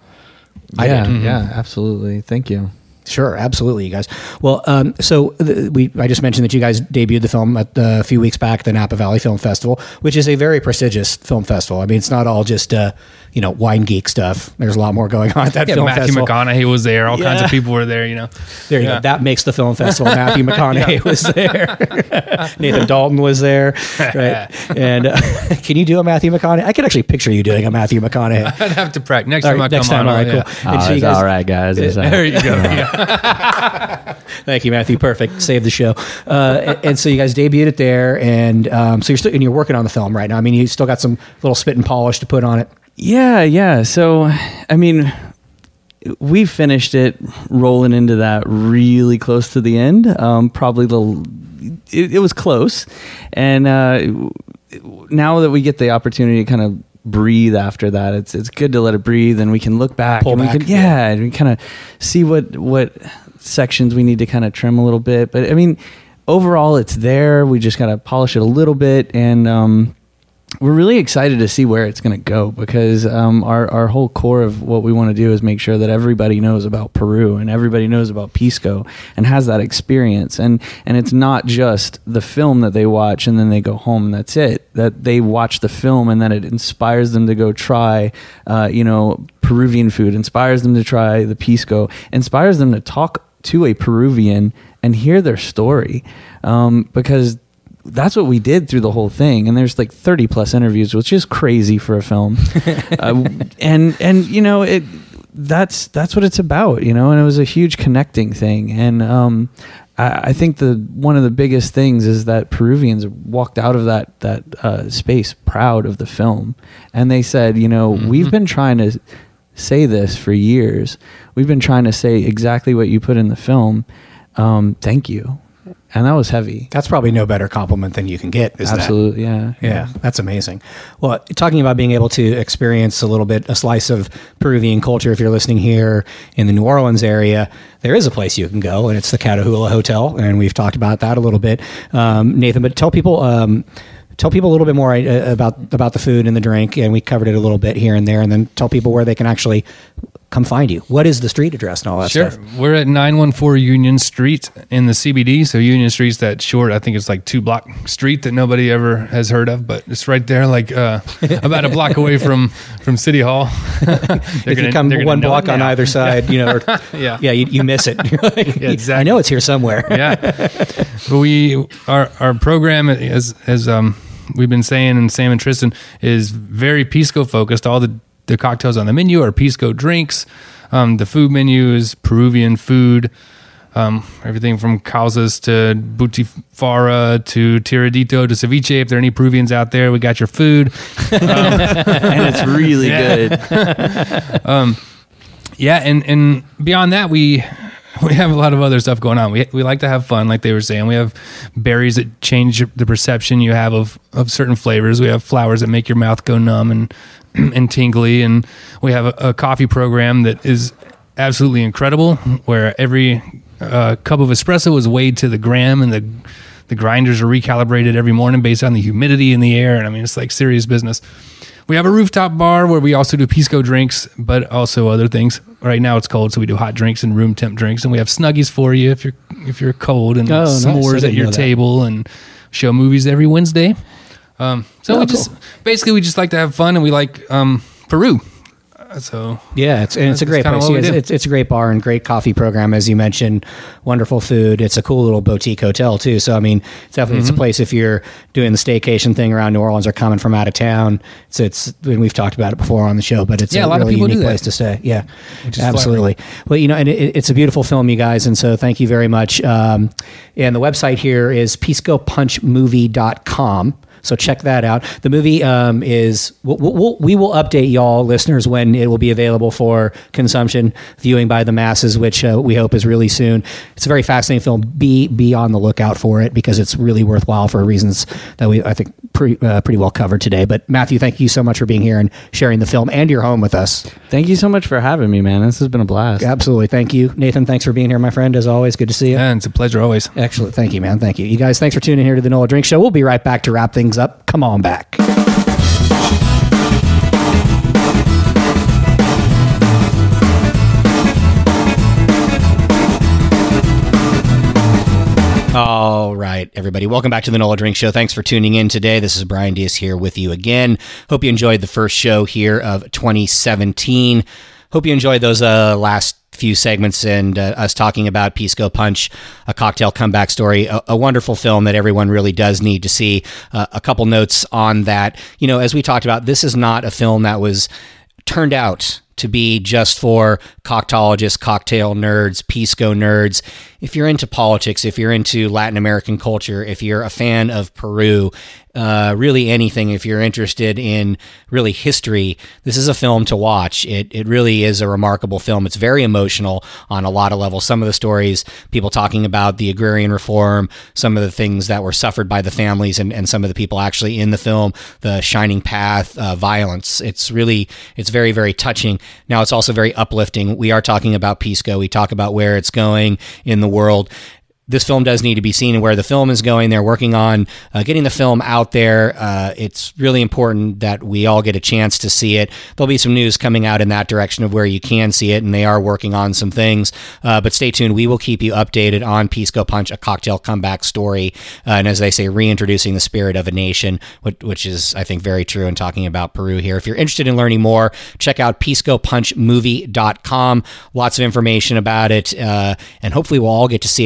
I Yeah, did. yeah, absolutely. Thank you. Sure, absolutely, you guys. Well, um, so the, we I just mentioned that you guys debuted the film at, uh, a few weeks back at the Napa Valley Film Festival, which is a very prestigious film festival. I mean, it's not all just uh, you know wine geek stuff. There's a lot more going on at that Yeah, film Matthew festival. McConaughey was there. All kinds Yeah. of people were there, you know. There you Yeah. go. That makes the film festival. Matthew McConaughey was there. Nathan Dalton was there. Right. And uh, can you do a Matthew McConaughey? I can actually picture you doing a Matthew McConaughey. I'd have to practice. Next All time right, I next come time, on. all right, yeah. cool. Oh, so you it's guys- all right, guys. It's all right. There you go. Yeah. Thank you, Matthew. Perfect. Save the show. Uh, and, and so you guys debuted it there, and um, so you're still and you're working on the film right now. I mean, you still got some little spit and polish to put on it. Yeah, yeah. So, I mean, we finished it rolling into that really close to the end. Um, probably the it, it was close, and uh, now that we get the opportunity to kind of breathe after that, it's it's good to let it breathe, and we can look back Pull and back, we can yeah, and we kind of see what what sections we need to kind of trim a little bit. But I mean, overall, it's there. We just got to polish it a little bit, and um, we're really excited to see where it's going to go, because um, our, our whole core of what we want to do is make sure that everybody knows about Peru and everybody knows about Pisco and has that experience. And, and it's not just the film that they watch and then they go home and that's it. That they watch the film and then it inspires them to go try, uh, you know, Peruvian food, inspires them to try the Pisco, inspires them to talk to a Peruvian and hear their story, um, because that's what we did through the whole thing. And there's like thirty plus interviews, which is crazy for a film. uh, and and you know it that's that's what it's about, you know. And it was a huge connecting thing. And um, I, I think the one of the biggest things is that Peruvians walked out of that that uh, space proud of the film, and they said, you know, mm-hmm. we've been trying to say this for years. We've been trying to say exactly what you put in the film. Um, thank you. And that was heavy. That's probably no better compliment than you can get, is Absolutely, that? yeah. Yeah, that's amazing. Well, talking about being able to experience a little bit, a slice of Peruvian culture, if you're listening here in the New Orleans area, there is a place you can go, and it's the Catahoula Hotel, and we've talked about that a little bit. Um, Nathan, but tell people... Um, Tell people a little bit more uh, about about the food and the drink, and we covered it a little bit here and there, and then tell people where they can actually come find you. What is the street address and all that sure. stuff? We're at nine one four Union Street in the C B D. So Union Street's that short, I think it's like two block street that nobody ever has heard of, but it's right there, like uh, about a block away from, from City Hall. If gonna, you come one block on either side, you know, or, yeah, yeah, you, you miss it. Like, yeah, exactly. I know it's here somewhere. yeah, but we our our program is as um. we've been saying, and Sam and Tristan, is very Pisco focused. All the, the cocktails on the menu are Pisco drinks. Um, the food menu is Peruvian food. Um, everything from causas to butifarra to tiradito to ceviche. If there are any Peruvians out there, we got your food. Um, and it's really good. um, yeah, and, and beyond that, we... we have a lot of other stuff going on. We we like to have fun, like they were saying. We have berries that change the perception you have of, of certain flavors. We have flowers that make your mouth go numb and and tingly. And we have a, a coffee program that is absolutely incredible, where every uh, cup of espresso is weighed to the gram, and the the grinders are recalibrated every morning based on the humidity in the air. And I mean, it's like serious business. We have a rooftop bar where we also do Pisco drinks, but also other things. Right now it's cold, so we do hot drinks and room temp drinks, and we have Snuggies for you if you're if you're cold, and oh, s'mores nice. at your table, and show movies every Wednesday. Um, so oh, we cool. just basically we just like to have fun, and we like um, Peru. So yeah, it's and it's a great place. Yeah, it's, it's it's a great bar and great coffee program, as you mentioned. Wonderful food. It's a cool little boutique hotel too. So I mean, it's definitely mm-hmm. it's a place if you're doing the staycation thing around New Orleans or coming from out of town. So it's and we've talked about it before on the show, but it's yeah, a, a lot really of people unique do that. place to stay. Yeah, absolutely. Well, you know, and it, it's a beautiful film, you guys, and so thank you very much. Um, and the website here is pisco punch movie dot com. So check that out. The movie um, is, we'll, we'll, we will update y'all listeners when it will be available for consumption, viewing by the masses, which uh, we hope is really soon. It's a very fascinating film. Be be on the lookout for it because it's really worthwhile for reasons that we, I think, pretty, uh, pretty well covered today. But Matthew, thank you so much for being here and sharing the film and your home with us. Thank you so much for having me, man. This has been a blast. Absolutely. Thank you. Nathan, thanks for being here, my friend, as always. Good to see you. Yeah, it's a pleasure always. Excellent. Thank you, man. Thank you. You guys, thanks for tuning in here to the Nola Drink Show. We'll be right back to wrap things up. Come on back. All right, everybody. Welcome back to the Nola Drink Show. Thanks for tuning in today. This is Brian Diaz here with you again. Hope you enjoyed the first show here of twenty seventeen. Hope you enjoyed those uh, last few segments and uh, us talking about Pisco Punch, a cocktail comeback story, a, a wonderful film that everyone really does need to see. Uh, a couple notes on that. You know, as we talked about, this is not a film that was turned out to be just for cocktailologists, cocktail nerds, Pisco nerds. If you're into politics, if you're into Latin American culture, if you're a fan of Peru, uh, really anything, if you're interested in really history, this is a film to watch. It it really is a remarkable film. It's very emotional on a lot of levels. Some of the stories, people talking about the agrarian reform, some of the things that were suffered by the families and, and some of the people actually in the film, the shining path, uh, violence. It's really, it's very, very touching. Now, it's also very uplifting. We are talking about Pisco. We talk about where it's going in the world. This film does need to be seen and where the film is going. They're working on uh, getting the film out there. Uh, it's really important that we all get a chance to see it. There'll be some news coming out in that direction of where you can see it, and they are working on some things. Uh, but stay tuned. We will keep you updated on Pisco Punch, a cocktail comeback story. Uh, and as they say, reintroducing the spirit of a nation, which, which is, I think, very true in talking about Peru here. If you're interested in learning more, check out pisco punch movie dot com. Lots of information about it, uh, and hopefully we'll all get to see it real soon.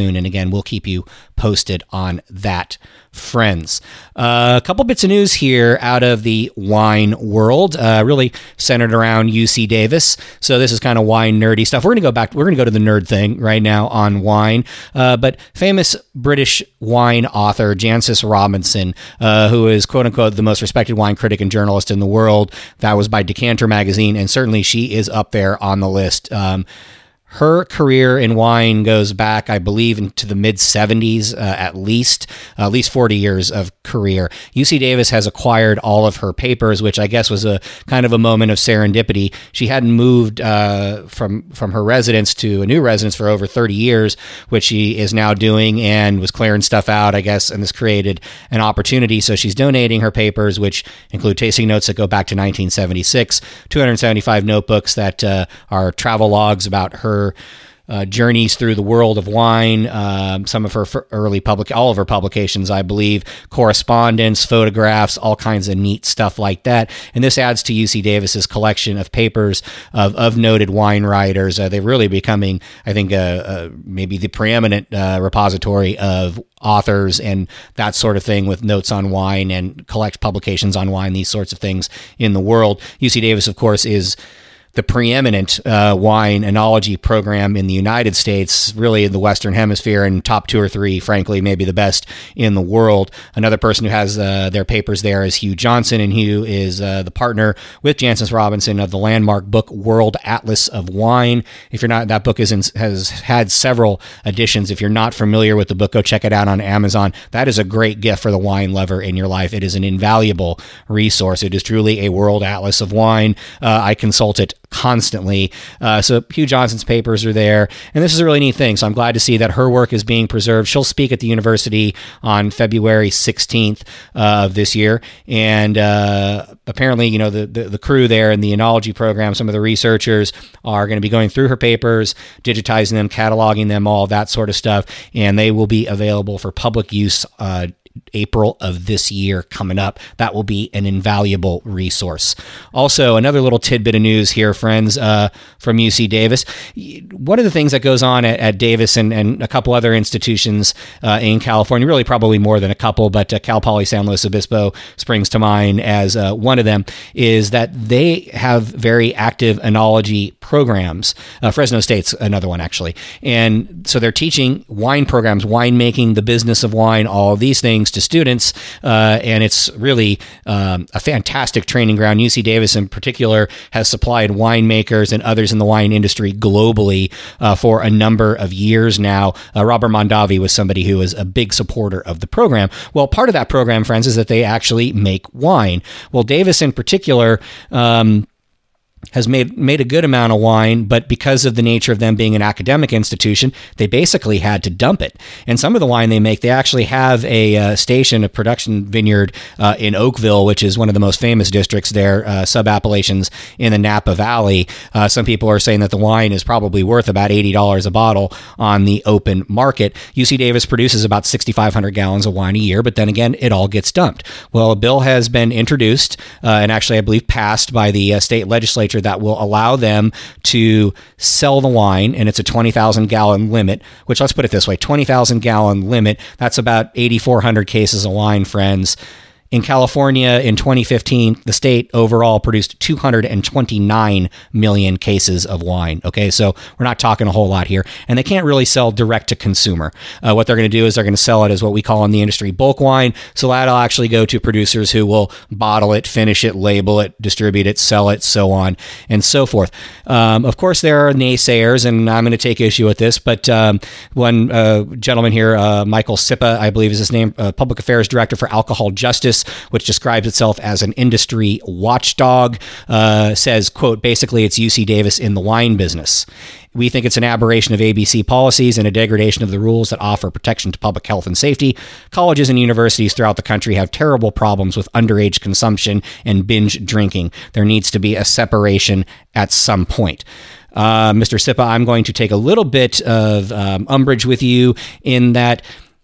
soon. And again, we'll keep you posted on that, friends. Uh, a couple bits of news here out of the wine world, uh, really centered around U C Davis. So this is kind of wine nerdy stuff. We're going to go back. We're going to go to the nerd thing right now on wine. Uh, but famous British wine author Jancis Robinson, uh, who is quote unquote the most respected wine critic and journalist in the world. That was by Decanter magazine, and certainly she is up there on the list. Um, Her career in wine goes back, I believe, into the mid seventies, uh, at least, uh, at least forty years of career. U C Davis has acquired all of her papers, which I guess was a kind of a moment of serendipity. She hadn't moved uh, from from her residence to a new residence for over thirty years, which she is now doing, and was clearing stuff out, I guess, and this created an opportunity. So she's donating her papers, which include tasting notes that go back to nineteen seventy-six, two hundred seventy-five notebooks that uh, are travel logs about her Uh, journeys through the world of wine, um, some of her f- early public, all of her publications, I believe, correspondence, photographs, all kinds of neat stuff like that. And this adds to U C Davis's collection of papers of, of noted wine writers. Uh, they're really becoming, I think, uh, uh, maybe the preeminent uh, repository of authors and that sort of thing, with notes on wine and collect publications on wine, these sorts of things in the world. U C Davis, of course, is the preeminent uh, wine enology program in the United States, really in the Western Hemisphere, and top two or three, frankly, maybe the best in the world. Another person who has uh, their papers there is Hugh Johnson, and Hugh is uh, the partner with Jancis Robinson of the landmark book World Atlas of Wine. If you're not, that book is in, has had several editions. If you're not familiar with the book, go check it out on Amazon. That is a great gift for the wine lover in your life. It is an invaluable resource. It is truly a World Atlas of Wine. Uh, I consult it constantly. Uh, so Hugh Johnson's papers are there, and this is a really neat thing. So I'm glad to see that her work is being preserved. She'll speak at the university on February sixteenth uh, of this year, and uh, apparently, you know, the, the the crew there in the enology program, some of the researchers are going to be going through her papers, digitizing them, cataloging them, all that sort of stuff, and they will be available for public use uh, April of this year coming up. That will be an invaluable resource. Also, another little tidbit of news here, friends, uh, from U C Davis. One of the things that goes on at, at Davis and, and a couple other institutions uh, in California, really probably more than a couple, but uh, Cal Poly San Luis Obispo springs to mind as uh, one of them, is that they have very active enology programs. Uh, Fresno State's another one, actually. And so they're teaching wine programs, winemaking, the business of wine, all of these things to students, uh, and it's really um, a fantastic training ground. U C Davis in particular has supplied winemakers and others in the wine industry globally uh, for a number of years now. Uh, Robert Mondavi was somebody who was a big supporter of the program. Well, part of that program, friends, is that they actually make wine. Well, Davis in particular um, has made made a good amount of wine, but because of the nature of them being an academic institution, they basically had to dump it. And some of the wine they make, they actually have a uh, station, a production vineyard uh, in Oakville, which is one of the most famous districts there, uh, sub-appellations in the Napa Valley. Uh, some people are saying that the wine is probably worth about eighty dollars a bottle on the open market. U C Davis produces about sixty-five hundred gallons of wine a year, but then again, it all gets dumped. Well, a bill has been introduced, uh, and actually I believe passed by the uh, state legislature, that will allow them to sell the wine, and it's a twenty thousand gallon limit, which, let's put it this way, twenty thousand gallon limit, that's about eighty-four hundred cases of wine, friends. In California, in twenty fifteen, the state overall produced two hundred twenty-nine million cases of wine. Okay, so we're not talking a whole lot here. And they can't really sell direct to consumer. Uh, what they're going to do is they're going to sell it as what we call in the industry bulk wine. So that'll actually go to producers who will bottle it, finish it, label it, distribute it, sell it, so on and so forth. Um, of course, there are naysayers, and I'm going to take issue with this, but um, one uh, gentleman here, uh, Michael Sippa, I believe is his name, uh, Public Affairs Director for Alcohol Justice, which describes itself as an industry watchdog, uh, says, quote, basically it's U C Davis in the wine business. We think it's an aberration of A B C policies and a degradation of the rules that offer protection to public health and safety. Colleges and universities throughout the country have terrible problems with underage consumption and binge drinking. There needs to be a separation at some point. Uh, Mister Sippa, I'm going to take a little bit of um, umbrage with you in that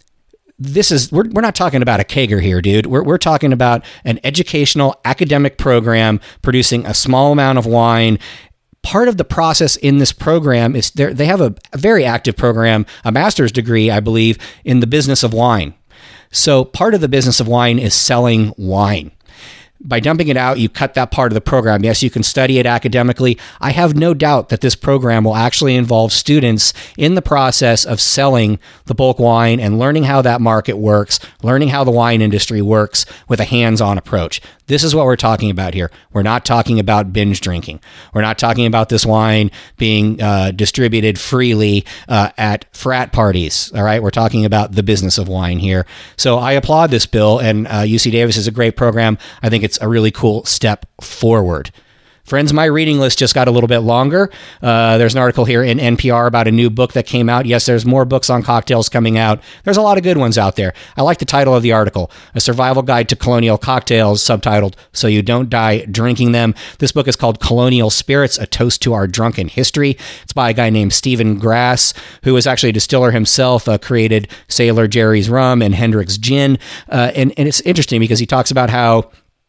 this is, we're, we're not talking about a kegger here, dude. We're, we're talking about an educational academic program producing a small amount of wine, part of the process in this program is they have a, a very active program, a master's degree, I believe, in the business of wine. So part of the business of wine is selling wine. By dumping it out, you cut that part of the program. Yes, you can study it academically. I have no doubt that this program will actually involve students in the process of selling the bulk wine and learning how that market works, learning how the wine industry works with a hands-on approach. This is what we're talking about here. We're not talking about binge drinking. We're not talking about this wine being uh, distributed freely uh, at frat parties. All right, we're talking about the business of wine here. So I applaud this bill, and uh, U C Davis is a great program. I think it's a really cool step forward. Friends, my reading list just got a little bit longer. Uh, there's an article here in N P R about a new book that came out. Yes, there's more books on cocktails coming out. There's a lot of good ones out there. I like the title of the article, A Survival Guide to Colonial Cocktails, subtitled, So You Don't Die Drinking Them. This book is called Colonial Spirits, A Toast to Our Drunken History. It's by a guy named Stephen Grass, who is actually a distiller himself, uh, created Sailor Jerry's Rum and Hendrick's Gin. Uh, and, and it's interesting because he talks about how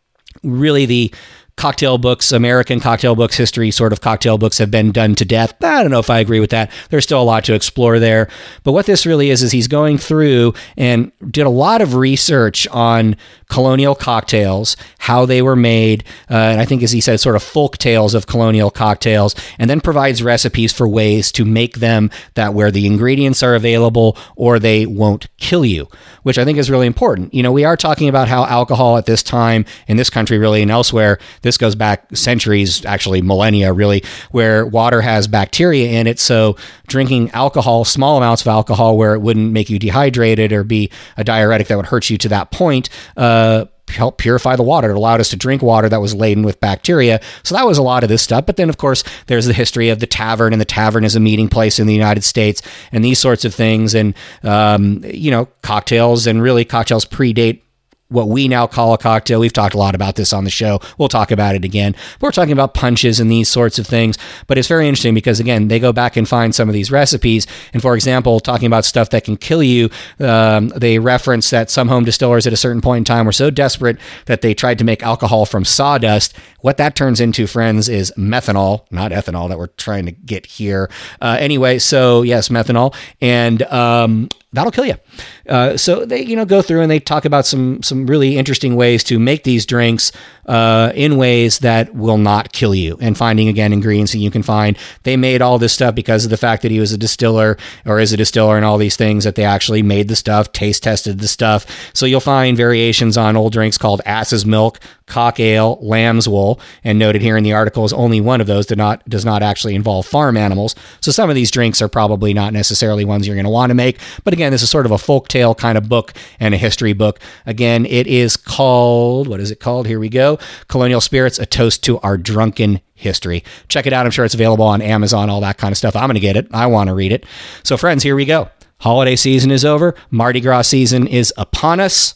really the cocktail books, American cocktail books, history sort of cocktail books have been done to death. I don't know if I agree with that. There's still a lot to explore there. But what this really is, is he's going through and did a lot of research on colonial cocktails, how they were made, uh, and I think, as he said, sort of folk tales of colonial cocktails, and then provides recipes for ways to make them that where the ingredients are available or they won't kill you, which I think is really important. You know, we are talking about how alcohol at this time in this country really and elsewhere, this goes back centuries, actually millennia really, where water has bacteria in it. So drinking alcohol, small amounts of alcohol where it wouldn't make you dehydrated or be a diuretic that would hurt you to that point, uh, help purify the water. It allowed us to drink water that was laden with bacteria. So that was a lot of this stuff. But then, of course, there's the history of the tavern, and the tavern is a meeting place in the United States, and these sorts of things. And, um, you know, cocktails, and really cocktails predate what we now call a cocktail. We've talked a lot about this on the show. We'll talk about it again. We're talking about punches and these sorts of things. But it's very interesting because, again, they go back and find some of these recipes. And for example, talking about stuff that can kill you, um, they reference that some home distillers at a certain point in time were so desperate that they tried to make alcohol from sawdust. What that turns into, friends, is methanol, not ethanol that we're trying to get here. Uh, anyway, so yes, methanol. And um, that'll kill you. Uh, so they, you know, go through and they talk about some some really interesting ways to make these drinks uh, in ways that will not kill you, and finding, again, ingredients that you can find. They made all this stuff because of the fact that he was a distiller or is a distiller and all these things, that they actually made the stuff, taste tested the stuff. So you'll find variations on old drinks called ass's milk, cock ale, lamb's wool, and noted here in the article is only one of those did not does not actually involve farm animals. So some of these drinks are probably not necessarily ones you're going to want to make. But again, this is sort of a folk tale kind of book and a history book. Again, it is called, what is it called? Here we go. Colonial Spirits, A Toast to Our Drunken History. Check it out. I'm sure it's available on Amazon, all that kind of stuff. I'm going to get it. I want to read it. So friends, here we go. Holiday season is over. Mardi Gras season is upon us.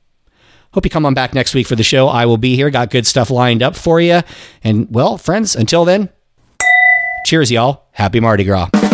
Hope you come on back next week for the show. I will be here. Got good stuff lined up for you. And, well, friends, until then, cheers, y'all. Happy Mardi Gras.